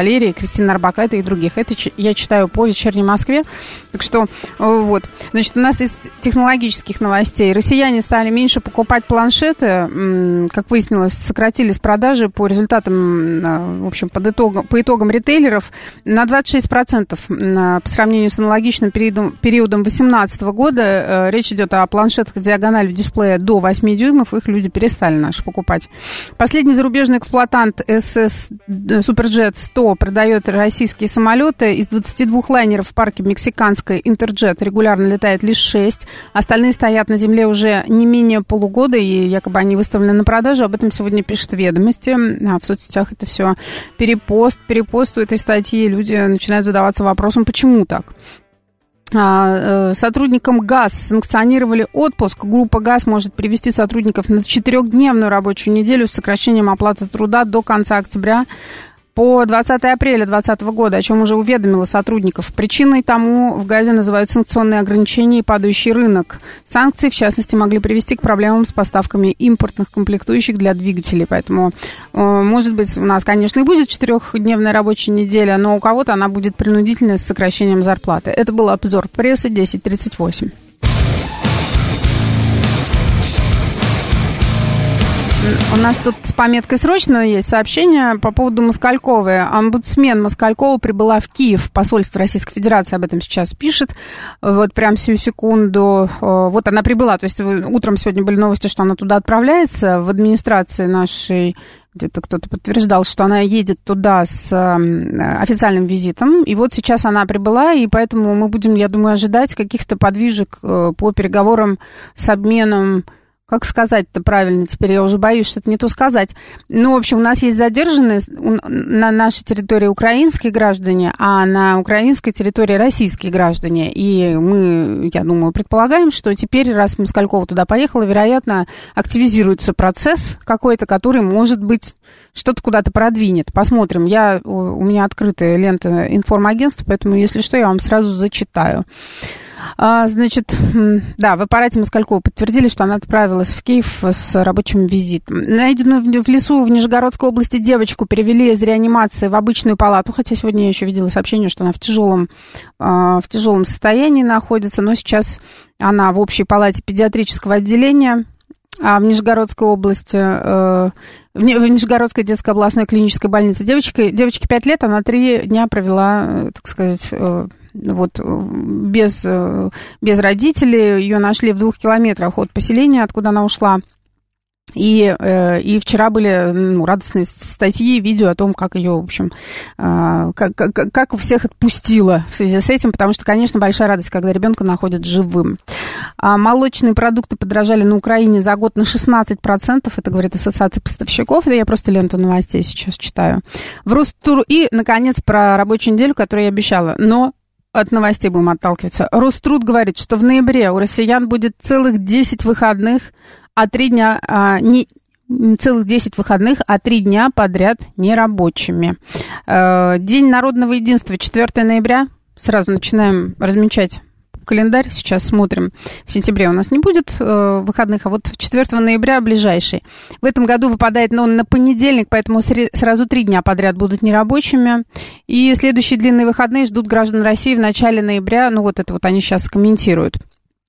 Валерия, Кристина Орбакайте и других. Это я читаю по «Вечерней Москве». Так что вот. Значит, у нас из технологических новостей. Россияне стали меньше покупать планшеты. Как выяснилось, сократились продажи по результатам, в общем, по итогам ритейлеров на 26% по сравнению с аналогичным периодом 2018 года. Речь идет о планшетах с диагональю дисплея до 8 дюймов. Их люди перестали наши покупать. Последний зарубежный эксплуатант СС Суперджет 100 продает российские самолеты. Из 22 лайнеров в парке мексиканской Интерджет регулярно летает лишь 6. Остальные стоят на земле уже не менее полугода, и якобы они выставлены на продажу. Об этом сегодня пишут «Ведомости». В соцсетях это все перепост этой статьи. Люди начинают задаваться вопросом, почему так. Сотрудникам ГАЗ санкционировали отпуск. Группа ГАЗ может привести сотрудников на 4-дневную рабочую неделю с сокращением оплаты труда до конца октября по 20 апреля 2020 года, о чем уже уведомила сотрудников. Причиной тому в ГАЗе называют санкционные ограничения и падающий рынок. Санкции, в частности, могли привести к проблемам с поставками импортных комплектующих для двигателей. Поэтому, может быть, у нас, конечно, и будет 4-дневная рабочая неделя, но у кого-то она будет принудительной с сокращением зарплаты. Это был обзор прессы 10:38. У нас тут с пометкой «Срочно» есть сообщение по поводу Москальковой. Омбудсмен Москалькова прибыла в Киев. Посольство Российской Федерации об этом сейчас пишет. Вот прям сию секунду. Вот она прибыла. То есть утром сегодня были новости, что она туда отправляется. В администрации нашей где-то кто-то подтверждал, что она едет туда с официальным визитом. И вот сейчас она прибыла, и поэтому мы будем, я думаю, ожидать каких-то подвижек по переговорам с обменом. Как сказать-то правильно? Теперь я уже боюсь что-то не то сказать. Ну, в общем, у нас есть задержанные на нашей территории украинские граждане, а на украинской территории российские граждане. И мы, я думаю, предполагаем, что теперь, раз Москалькова туда поехала, вероятно, активизируется процесс какой-то, который, может быть, что-то куда-то продвинет. Посмотрим. У меня открытая лента информагентства, поэтому, если что, я вам сразу зачитаю. Значит, да, в аппарате Москалькова подтвердили, что она отправилась в Киев с рабочим визитом. Найденную в лесу в Нижегородской области девочку перевели из реанимации в обычную палату, хотя сегодня я еще видела сообщение, что она в тяжелом состоянии находится, но сейчас она в общей палате педиатрического отделения. А в Нижегородской области, в Нижегородской детской областной клинической больнице девочке 5 лет, она 3 дня провела, так сказать, вот без родителей. Ее нашли в 2 километрах от поселения, откуда она ушла. И вчера были радостные статьи, видео о том, как ее, в общем, как у всех отпустило в связи с этим, потому что, конечно, большая радость, когда ребенка находят живым. Молочные продукты подорожали на Украине за год на 16%, это говорит Ассоциация поставщиков, это я просто ленту новостей сейчас читаю. И, наконец, про рабочую неделю, которую я обещала, но от новостей будем отталкиваться. Роструд говорит, что в ноябре у россиян будет целых 10 выходных, а 3 дня целых 10 выходных, а 3 дня подряд нерабочими. День народного единства 4 ноября. Сразу начинаем размечать календарь. Сейчас смотрим. В сентябре у нас не будет выходных, а вот 4 ноября ближайший. В этом году выпадает на понедельник, поэтому сразу 3 дня подряд будут нерабочими. И следующие длинные выходные ждут граждан России в начале ноября. Ну вот это вот они сейчас комментируют.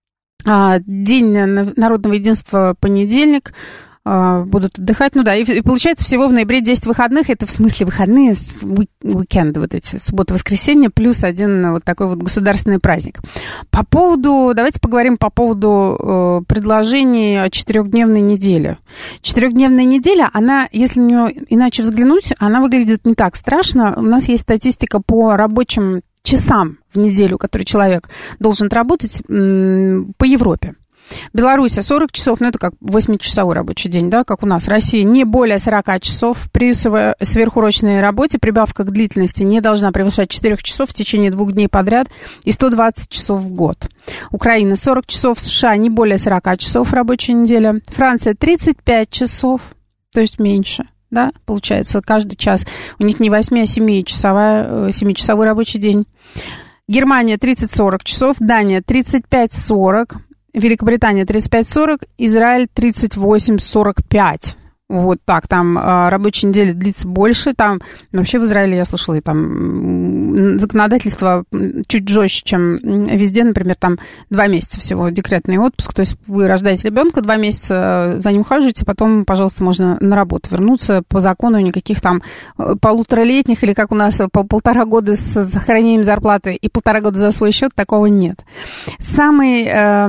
День народного единства понедельник, будут отдыхать, ну да, и получается всего в ноябре 10 выходных, это в смысле выходные, уикенды вот эти, суббота-воскресенье, плюс один вот такой вот государственный праздник. Давайте поговорим по поводу предложений о 4-дневной неделе. 4-дневная неделя, она, если на нее иначе взглянуть, она выглядит не так страшно. У нас есть статистика по рабочим часам в неделю, которые человек должен работать по Европе. Беларусь 40 часов, ну это как 8-часовой рабочий день, да, как у нас. Россия не более 40 часов. При сверхурочной работе прибавка к длительности не должна превышать 4 часов в течение 2 дней подряд и 120 часов в год. Украина 40 часов, США не более 40 часов рабочая неделя. Франция 35 часов, то есть меньше. Да, получается, каждый час. У них не 8, а 7-часовой рабочий день. Германия 30-40 часов, Дания 35-40, Великобритания 35-40, Израиль 38-45. Вот так, там рабочая неделя длится больше, там вообще в Израиле, я слышала, и там законодательство чуть жестче, чем везде, например, там 2 месяца всего декретный отпуск, то есть вы рождаете ребенка, 2 месяца за ним ухаживаете, потом, пожалуйста, можно на работу вернуться, по закону никаких там 1,5-летних, или как у нас, по 1,5 года с сохранением зарплаты и 1,5 года за свой счет, такого нет. Самый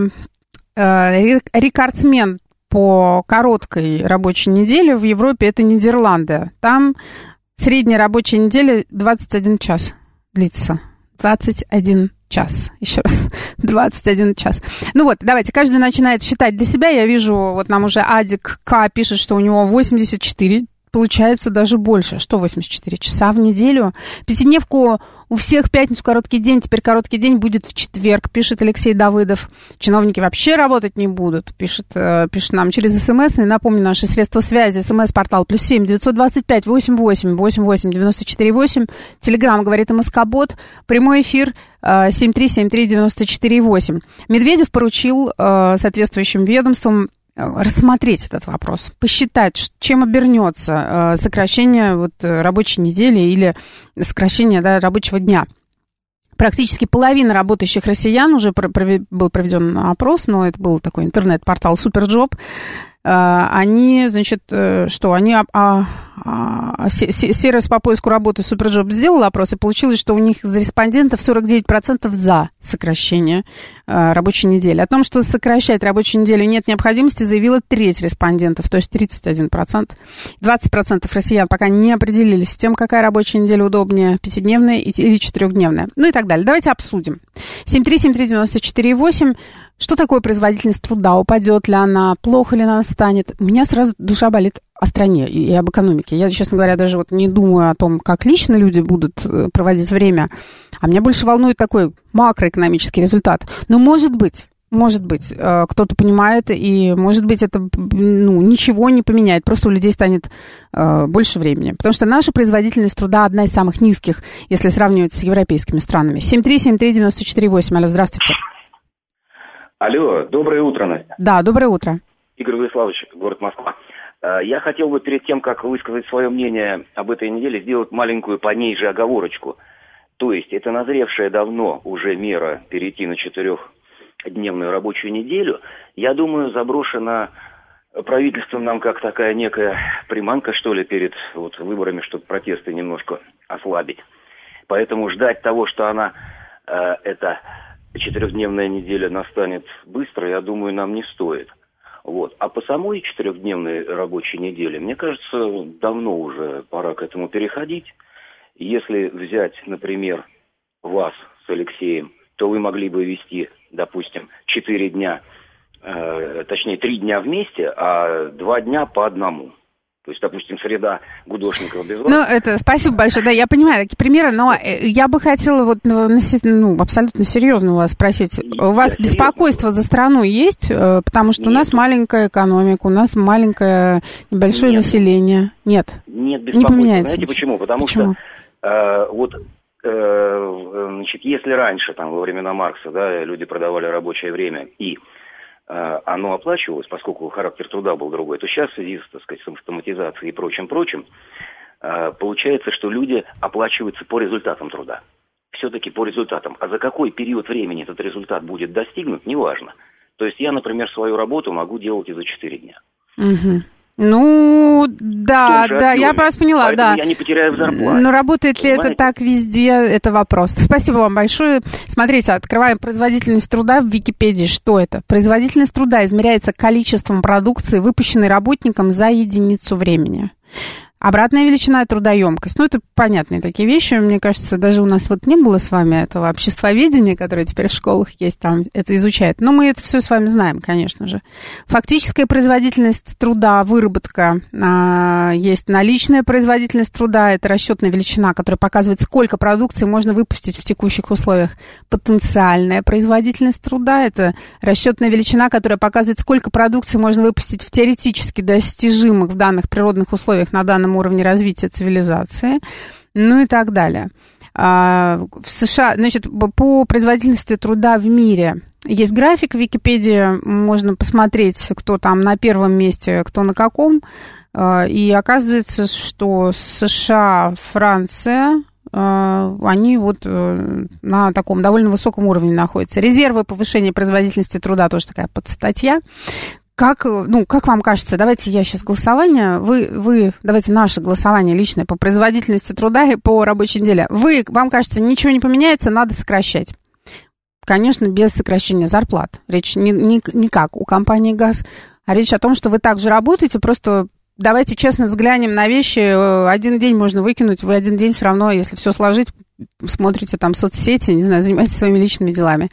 рекордсмен по короткой рабочей неделе в Европе это Нидерланды. Там средняя рабочая неделя 21 час длится. 21 час. Еще раз. 21 час. Ну вот, давайте, каждый начинает считать для себя. Я вижу, вот нам уже Адик К пишет, что у него 84. Получается даже больше. Что 84 часа в неделю? Пятидневку у всех в пятницу короткий день. Теперь короткий день будет в четверг, пишет Алексей Давыдов. Чиновники вообще работать не будут, пишет нам через СМС. И напомню, наши средства связи. СМС-портал +7 925 88 88 94 8. Телеграм говорит МСК-бот. Прямой эфир 7373 94 8. Медведев поручил соответствующим ведомствам рассмотреть этот вопрос, посчитать, чем обернется сокращение рабочей недели или сокращение рабочего дня. Практически половина работающих россиян, уже был проведен опрос, но это был такой интернет-портал Суперджоп, они, значит, что они сервис по поиску работы Суперджоп сделал опрос, и получилось, что у них из респондентов 49% за сокращение рабочей недели. О том, что сокращать рабочую неделю нет необходимости, заявила треть респондентов, то есть 31%. 20% россиян пока не определились с тем, какая рабочая неделя удобнее, 5-дневная или 4-дневная. Ну и так далее. Давайте обсудим. 7373948. Что такое производительность труда? Упадет ли она? Плохо ли она станет? У меня сразу душа болит о стране и об экономике. Я, честно говоря, даже не думаю о том, как лично люди будут проводить время. А меня больше волнует такой макроэкономический результат. Но может быть, кто-то понимает, и, может быть, это ничего не поменяет. Просто у людей станет больше времени. Потому что наша производительность труда одна из самых низких, если сравнивать с европейскими странами. 7373948. Алло, здравствуйте. Алло, доброе утро, Настя. Да, доброе утро. Игорь Владиславович, город Москва. Я хотел бы перед тем, как высказать свое мнение об этой неделе, сделать маленькую по ней же оговорочку. То есть, это назревшая давно уже мера перейти на 4-дневную рабочую неделю, я думаю, заброшена правительством нам как такая некая приманка, что ли, перед выборами, чтобы протесты немножко ослабить. Поэтому ждать того, что она, эта 4-дневная неделя настанет быстро, я думаю, нам не стоит. А по самой 4-дневной рабочей неделе, мне кажется, давно уже пора к этому переходить. Если взять, например, вас с Алексеем, то вы могли бы вести, допустим, 4 дня, точнее 3 дня вместе, а 2 дня по одному. То есть, допустим, среда Гудошникова без вас. Спасибо большое. Да, я понимаю такие примеры, но я бы хотела абсолютно серьезно у вас спросить. У вас беспокойство за страну есть? Потому что у нас маленькая экономика, у нас маленькое небольшое население. Нет. Нет беспокойства. Не поменяется. Знаете почему? Потому что если раньше, во времена Маркса, люди продавали рабочее время и оно оплачивалось, поскольку характер труда был другой, то сейчас в связи с, с автоматизацией и прочим, получается, что люди оплачиваются по результатам труда. Все-таки по результатам. А за какой период времени этот результат будет достигнут, неважно. То есть я, например, свою работу могу делать и за 4 дня. Угу. Я вас поняла, поэтому я не потеряю в зарплате. Но работает ли это так везде, это вопрос. Спасибо вам большое. Смотрите, открываем производительность труда в Википедии. Что это? Производительность труда измеряется количеством продукции, выпущенной работником за единицу времени. Обратная величина – трудоемкость. Это понятные такие вещи. Мне кажется, даже у нас не было с вами этого обществоведения, которое теперь в школах есть, там это изучает. Но мы это все с вами знаем, конечно же. Фактическая производительность труда, выработка. Есть наличная производительность труда. Это расчетная величина, которая показывает, сколько продукции можно выпустить в текущих условиях. Потенциальная производительность труда – это расчетная величина, которая показывает, сколько продукции можно выпустить в теоретически достижимых в данных природных условиях на данном уровне развития цивилизации, и так далее. В США, по производительности труда в мире есть график в Википедии, можно посмотреть, кто там на первом месте, кто на каком. И оказывается, что США, Франция, они вот на таком довольно высоком уровне находятся. Резервы повышения производительности труда тоже такая подстатья. Как вам кажется, давайте я сейчас голосование, давайте наше голосование личное по производительности труда и по рабочей неделе. Вам кажется, ничего не поменяется, надо сокращать? Конечно, без сокращения зарплат. Речь не как у компании «ГАЗ», а речь о том, что вы также работаете, просто давайте честно взглянем на вещи. Один день можно выкинуть, вы один день все равно, если все сложить, смотрите там соцсети, не знаю, занимаетесь своими личными делами.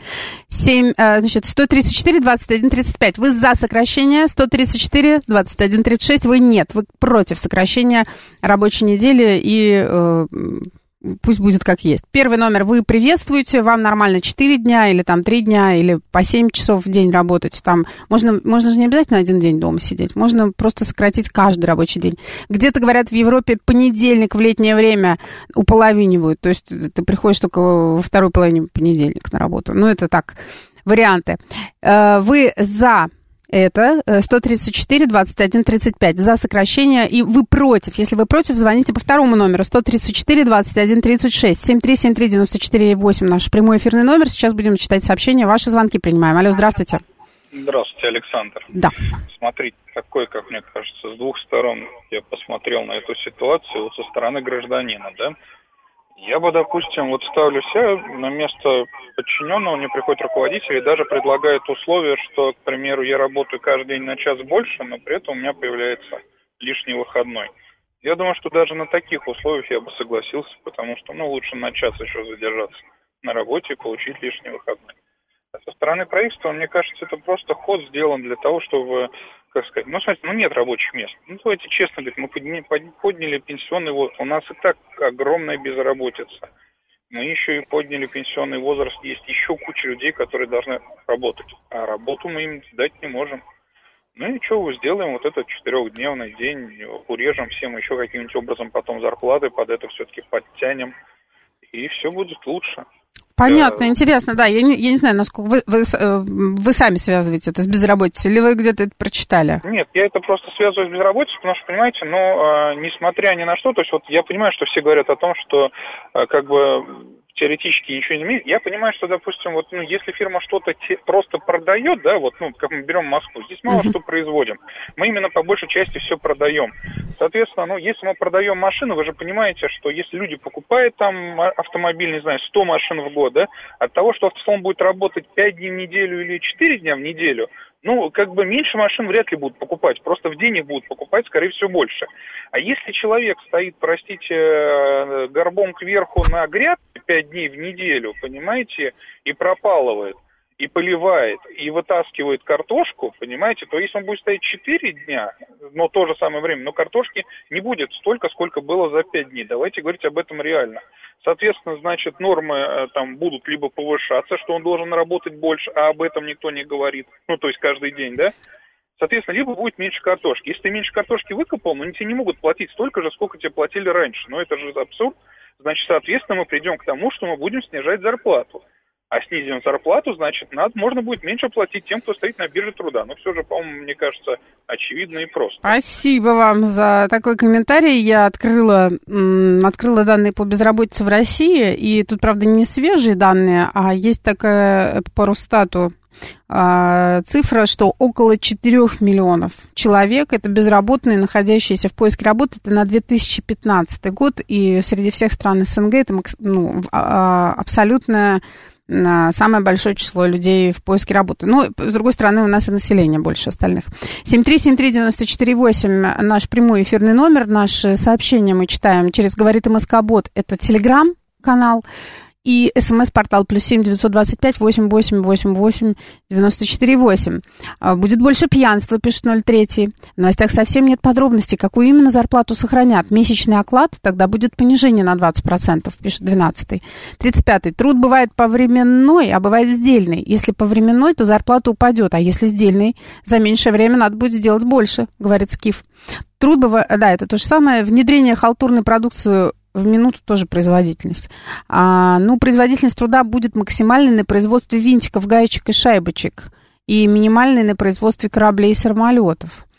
134, 21, 35. Вы за сокращение, 134, 21, 36. Вы нет, вы против сокращения рабочей недели и пусть будет как есть. Первый номер вы приветствуете, вам нормально 4 дня или там 3 дня или по 7 часов в день работать. Там можно же не обязательно один день дома сидеть, можно просто сократить каждый рабочий день. Где-то, говорят, в Европе понедельник в летнее время уполовинивают, то есть ты приходишь только во второй половине понедельника на работу. Ну, это так, варианты. Вы за это 134, 21, 35 за сокращение, и вы против. Если вы против, звоните по второму номеру 134, 21, 36 7373948 наш прямой эфирный номер. Сейчас будем читать сообщения, ваши звонки принимаем. Алло, здравствуйте. Здравствуйте, Александр. Да. Смотрите, такой, как мне кажется, с двух сторон я посмотрел на эту ситуацию, вот со стороны гражданина, да. Я бы, допустим, вот ставлю себя на место подчиненного, мне приходит руководитель и даже предлагает условия, что, к примеру, я работаю каждый день на час больше, но при этом у меня появляется лишний выходной. Я думаю, что даже на таких условиях я бы согласился, потому что, лучше на час еще задержаться на работе и получить лишний выходной. А со стороны правительства, мне кажется, это просто ход сделан для того, чтобы, как сказать, смотрите, нет рабочих мест. Давайте честно говорить, мы подняли пенсионный возраст. У нас и так огромная безработица. Мы еще и подняли пенсионный возраст. Есть еще куча людей, которые должны работать. А работу мы им дать не можем. И что, сделаем вот этот 4-дневный день, урежем всем еще каким-нибудь образом потом зарплаты, под это все-таки подтянем. И все будет лучше. Понятно, интересно, да. Я не знаю, насколько вы сами связываете это с безработицей, или вы где-то это прочитали? Нет, я это просто связываю с безработицей, потому что, понимаете, несмотря ни на что, то есть вот я понимаю, что все говорят о том, что теоретически ничего не изменить. Я понимаю, что, допустим, если фирма что-то просто продает, да, как мы берем Москву, здесь мало что производим. Мы именно по большей части все продаем. Соответственно, если мы продаем машины, вы же понимаете, что если люди покупают там автомобиль, 100 машин в год, да, от того, что автосалон будет работать 5 дней в неделю или 4 дня в неделю, меньше машин вряд ли будут покупать, просто в день их будут покупать, скорее всего, больше. А если человек стоит, простите, горбом кверху на грядке 5 дней в неделю, понимаете, и пропалывает, и поливает, и вытаскивает картошку, понимаете, то если он будет стоять 4 дня, но в то же самое время, но картошки не будет столько, сколько было за 5 дней. Давайте говорить об этом реально. Соответственно, нормы там будут либо повышаться, что он должен работать больше, а об этом никто не говорит, то есть каждый день, да? Соответственно, либо будет меньше картошки. Если ты меньше картошки выкопал, тебе не могут платить столько же, сколько тебе платили раньше. Это же абсурд. Значит, соответственно, мы придем к тому, что мы будем снижать зарплату. А снизим зарплату, значит, можно будет меньше платить тем, кто стоит на бирже труда. Все же, по-моему, мне кажется, очевидно и просто. Спасибо вам за такой комментарий. Я открыла данные по безработице в России, и тут, правда, не свежие данные, а есть такая по Росстату цифра, что около 4 миллионов человек это безработные, находящиеся в поиске работы. Это на 2015 год, и среди всех стран СНГ это абсолютно самое большое число людей в поиске работы. С другой стороны, у нас и население больше остальных. 7373948 наш прямой эфирный номер. Наши сообщения мы читаем через «Говорит МСК-бот». Это телеграм-канал. И СМС-портал +7 925 8888 94 8. Будет больше пьянства, пишет 03. В новостях совсем нет подробностей, какую именно зарплату сохранят. Месячный оклад, тогда будет понижение на 20%, пишет 12. 35. Труд бывает повременной, а бывает сдельный. Если повременной, то зарплата упадет, а если сдельный, за меньшее время надо будет сделать больше, говорит Скиф. Труд бывает, да, это то же самое. Внедрение халтурной продукции в минуту тоже производительность. Производительность труда будет максимальной на производстве винтиков, гаечек и шайбочек, и минимальной на производстве кораблей и самолетов.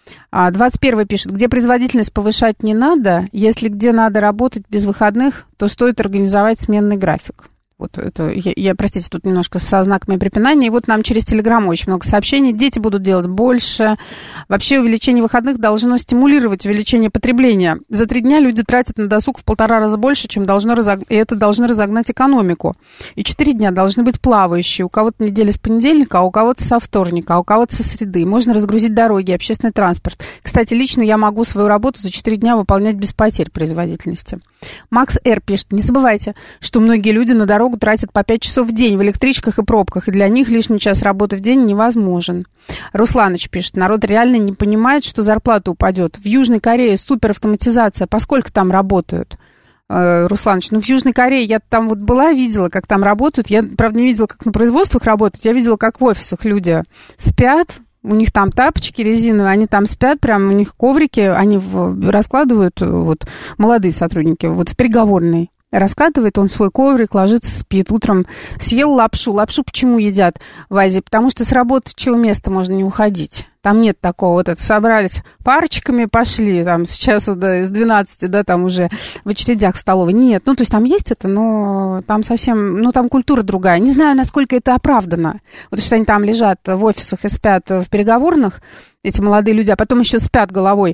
21 пишет, где производительность повышать не надо, если где надо работать без выходных, то стоит организовать сменный график. Вот это, простите, тут немножко со знаками препинания. И вот нам через Телеграм очень много сообщений. Дети будут делать больше. Вообще увеличение выходных должно стимулировать увеличение потребления. За 3 дня люди тратят на досуг в 1,5 раза больше, чем и это должно разогнать экономику. И 4 дня должны быть плавающие. У кого-то неделя с понедельника, а у кого-то со вторника, а у кого-то со среды. Можно разгрузить дороги, общественный транспорт. Кстати, лично я могу свою работу за 4 дня выполнять без потерь производительности. Макс Р. пишет, не забывайте, что многие люди на дорогу тратят по 5 часов в день в электричках и пробках, и для них лишний час работы в день невозможен. Русланыч пишет, народ реально не понимает, что зарплата упадет. В Южной Корее суперавтоматизация, поскольку там работают? Русланыч, в Южной Корее я там вот была, видела, как там работают. Я, правда, не видела, как на производствах работают, я видела, как в офисах люди спят. У них там тапочки резиновые, они там спят, прям у них коврики, они раскладывают, вот, молодые сотрудники, вот в переговорной. Раскатывает он свой коврик, ложится, спит. Утром съел лапшу. Лапшу почему едят в Азии? Потому что с рабочего места можно не уходить. Там нет такого. Вот это собрались парочками, пошли там с часу с 12, да, там уже в очередях в столовой. Нет, то есть там есть это, но там совсем, там культура другая. Не знаю, насколько это оправдано. Вот что они там лежат в офисах и спят в переговорных, эти молодые люди, а потом еще спят головой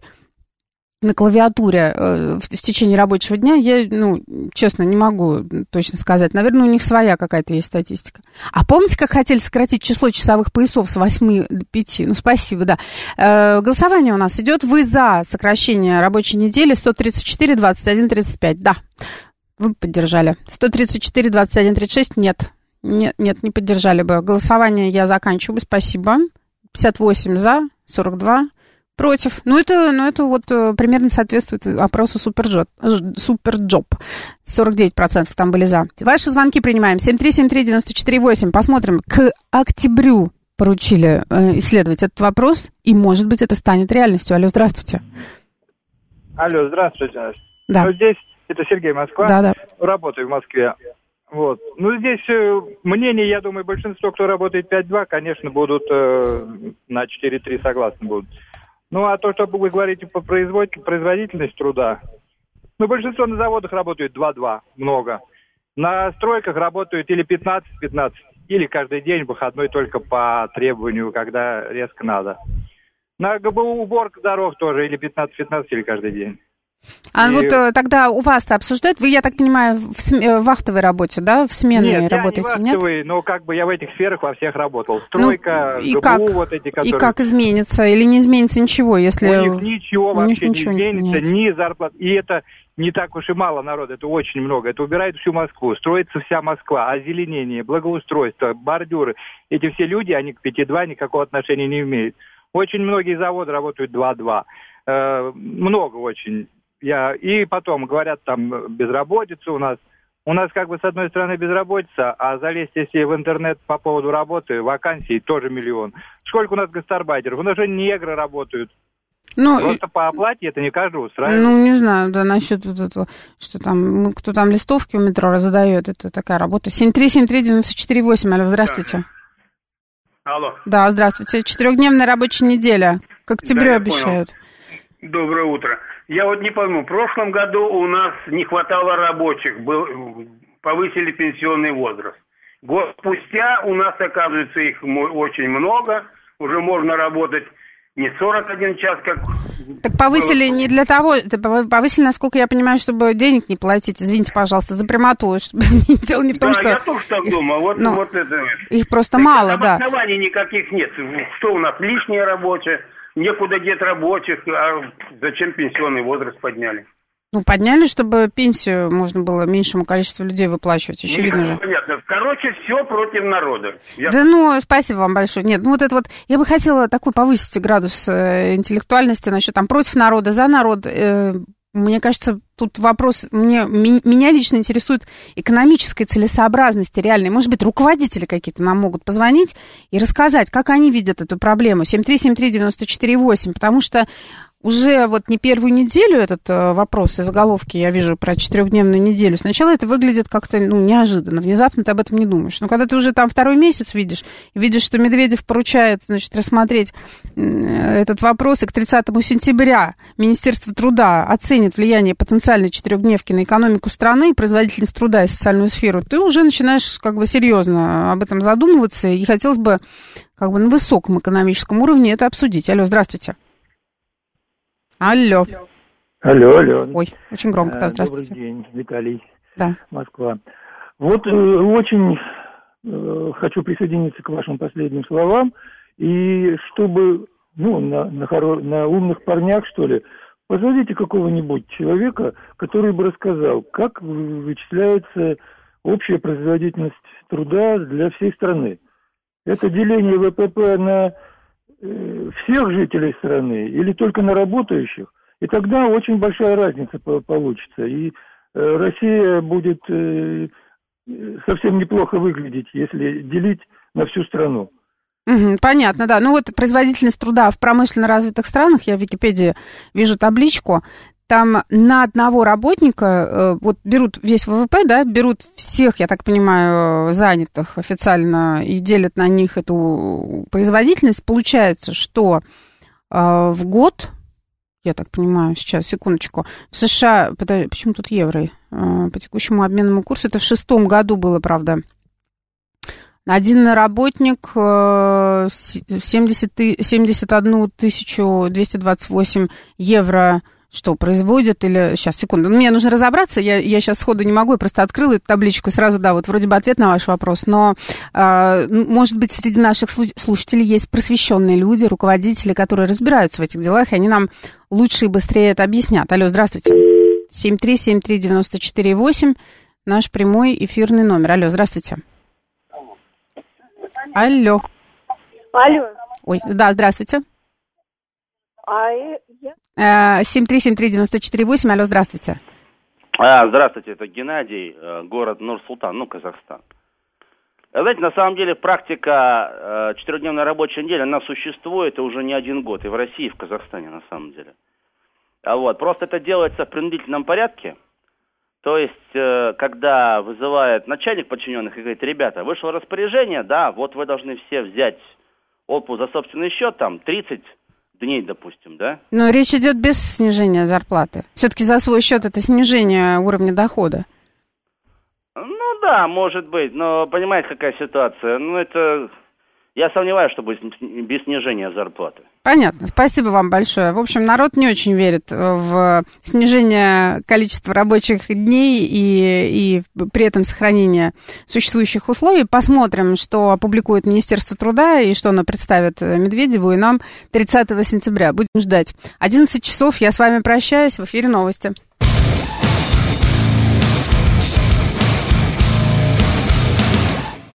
на клавиатуре в течение рабочего дня, я, честно, не могу точно сказать. Наверное, у них своя какая-то есть статистика. А помните, как хотели сократить число часовых поясов с 8 до 5? Спасибо, да. Голосование у нас идет. Вы за сокращение рабочей недели 134, 21, 35. Да, вы поддержали. 134, 21, 36 нет. Нет, не поддержали бы. Голосование я заканчиваю. Спасибо. 58 за, 42 против. Это вот примерно соответствует опросу Суперджоп. 49% там были за. Ваши звонки принимаем. 7373948. Посмотрим. К октябрю поручили исследовать этот вопрос, и, может быть, это станет реальностью. Алло, здравствуйте. Алло, здравствуйте. Да. Здесь, это Сергей, Москва. Да. Работаю в Москве. Вот. Здесь мнение, я думаю, большинство, кто работает 5-2, конечно, будут на 4-3 согласны будут. А то, что вы говорите по производительности труда, большинство на заводах работают 2-2, много. На стройках работают или 15-15, или каждый день выходной только по требованию, когда резко надо. На ГБУ уборка дорог тоже или 15-15, или каждый день. Тогда у вас-то обсуждают, вы, я так понимаю, в вахтовой работе, да, в сменной работаете? Нет, я не вахтовый, но я в этих сферах во всех работал. Стройка, ГБУ, вот эти, которые... И как изменится? Или не изменится ничего, если... У них ничего вообще не изменится, ни зарплат. И это не так уж и мало народа, это очень много. Это убирает всю Москву, строится вся Москва, озеленение, благоустройство, бордюры. Эти все люди, они к 5-2 никакого отношения не имеют. Очень многие заводы работают 2-2. Много очень. И потом говорят, там безработица у нас. У нас с одной стороны безработица, а залезть, если в интернет по поводу работы, вакансий тоже миллион. Сколько у нас гастарбайтеров? У нас же негры работают. Просто по оплате это не каждого устраивает. Не знаю, да, насчет вот этого, что там, кто там листовки у метро задает, это такая работа. 7373948, алло, здравствуйте. Алло. Да, здравствуйте. 4-дневная рабочая неделя. К октябрю обещают. Понял. Доброе утро. Я не пойму, в прошлом году у нас не хватало рабочих, повысили пенсионный возраст. Год спустя у нас, оказывается, их очень много, уже можно работать не 41 час, как... Так повысили не для того, повысили, насколько я понимаю, чтобы денег не платить, извините, пожалуйста, за прямоту, чтобы дело не в том, что... я тоже так думаю, вот это... Их просто мало, да. Оснований никаких нет, что у нас, лишние рабочие... Некуда деть рабочих, а зачем пенсионный возраст подняли? Подняли, чтобы пенсию можно было меньшему количеству людей выплачивать, очевидно же. Понятно. Короче, все против народа. Спасибо вам большое. Нет, я бы хотела такой повысить градус интеллектуальности насчет против народа, за народ. Мне кажется, тут вопрос, меня лично интересует экономическая целесообразность реальной. Может быть, руководители какие-то нам могут позвонить и рассказать, как они видят эту проблему. 7373948, потому что уже вот не первую неделю этот вопрос и заголовки я вижу про 4-дневную неделю. Сначала это выглядит как-то, неожиданно, внезапно ты об этом не думаешь. Но когда ты уже там второй месяц видишь, что Медведев поручает, рассмотреть этот вопрос, и к 30 сентября Министерство труда оценит влияние потенциальной 4-дневки на экономику страны, производительность труда и социальную сферу, ты уже начинаешь серьезно об этом задумываться, и хотелось бы на высоком экономическом уровне это обсудить. Алло, здравствуйте. Алло. Алло. Ой, очень громко, да, здравствуйте. Добрый день, Виталий. Да. Москва. Вот очень хочу присоединиться к вашим последним словам, и чтобы, на умных парнях, что ли, позовите какого-нибудь человека, который бы рассказал, как вычисляется общая производительность труда для всей страны. Это деление ВПП на всех жителей страны или только на работающих, и тогда очень большая разница получится. И Россия будет совсем неплохо выглядеть, если делить на всю страну. Понятно, да. Производительность труда в промышленно развитых странах, я в Википедии вижу табличку, там на одного работника, берут весь ВВП, да, берут всех, я так понимаю, занятых официально и делят на них эту производительность. Получается, что в год, я так понимаю, сейчас, секундочку, в США, почему тут евро? По текущему обменному курсу, это в 2006 году было, правда, один работник 71 228 евро что производит, или... Сейчас, секунду. Мне нужно разобраться, я сейчас сходу не могу, я просто открыла эту табличку и сразу, да, вроде бы ответ на ваш вопрос, но, может быть, среди наших слушателей есть просвещенные люди, руководители, которые разбираются в этих делах, и они нам лучше и быстрее это объяснят. Алло, здравствуйте. 7373948, наш прямой эфирный номер. Алло, здравствуйте. Алло. Ой, да, здравствуйте. 7373948, алло, здравствуйте. Здравствуйте, это Геннадий, город Нур-Султан, Казахстан. Знаете, на самом деле практика 4-дневной рабочей недели, она существует уже не один год, и в России, и в Казахстане, на самом деле. Просто это делается в принудительном порядке. То есть, когда вызывает начальник подчиненных и говорит: ребята, вышло распоряжение, да, вот вы должны все взять отпуск за собственный счет, 30 дней, допустим, да? Но речь идет без снижения зарплаты. Все-таки за свой счет это снижение уровня дохода. Да, может быть, но понимаете, какая ситуация? Это... Я сомневаюсь, что будет без снижения зарплаты. Понятно, спасибо вам большое. В общем, народ не очень верит в снижение количества рабочих дней и при этом сохранение существующих условий. Посмотрим, что опубликует Министерство труда и что оно представит Медведеву и нам 30 сентября. Будем ждать. 11 часов, я с вами прощаюсь. В эфире новости.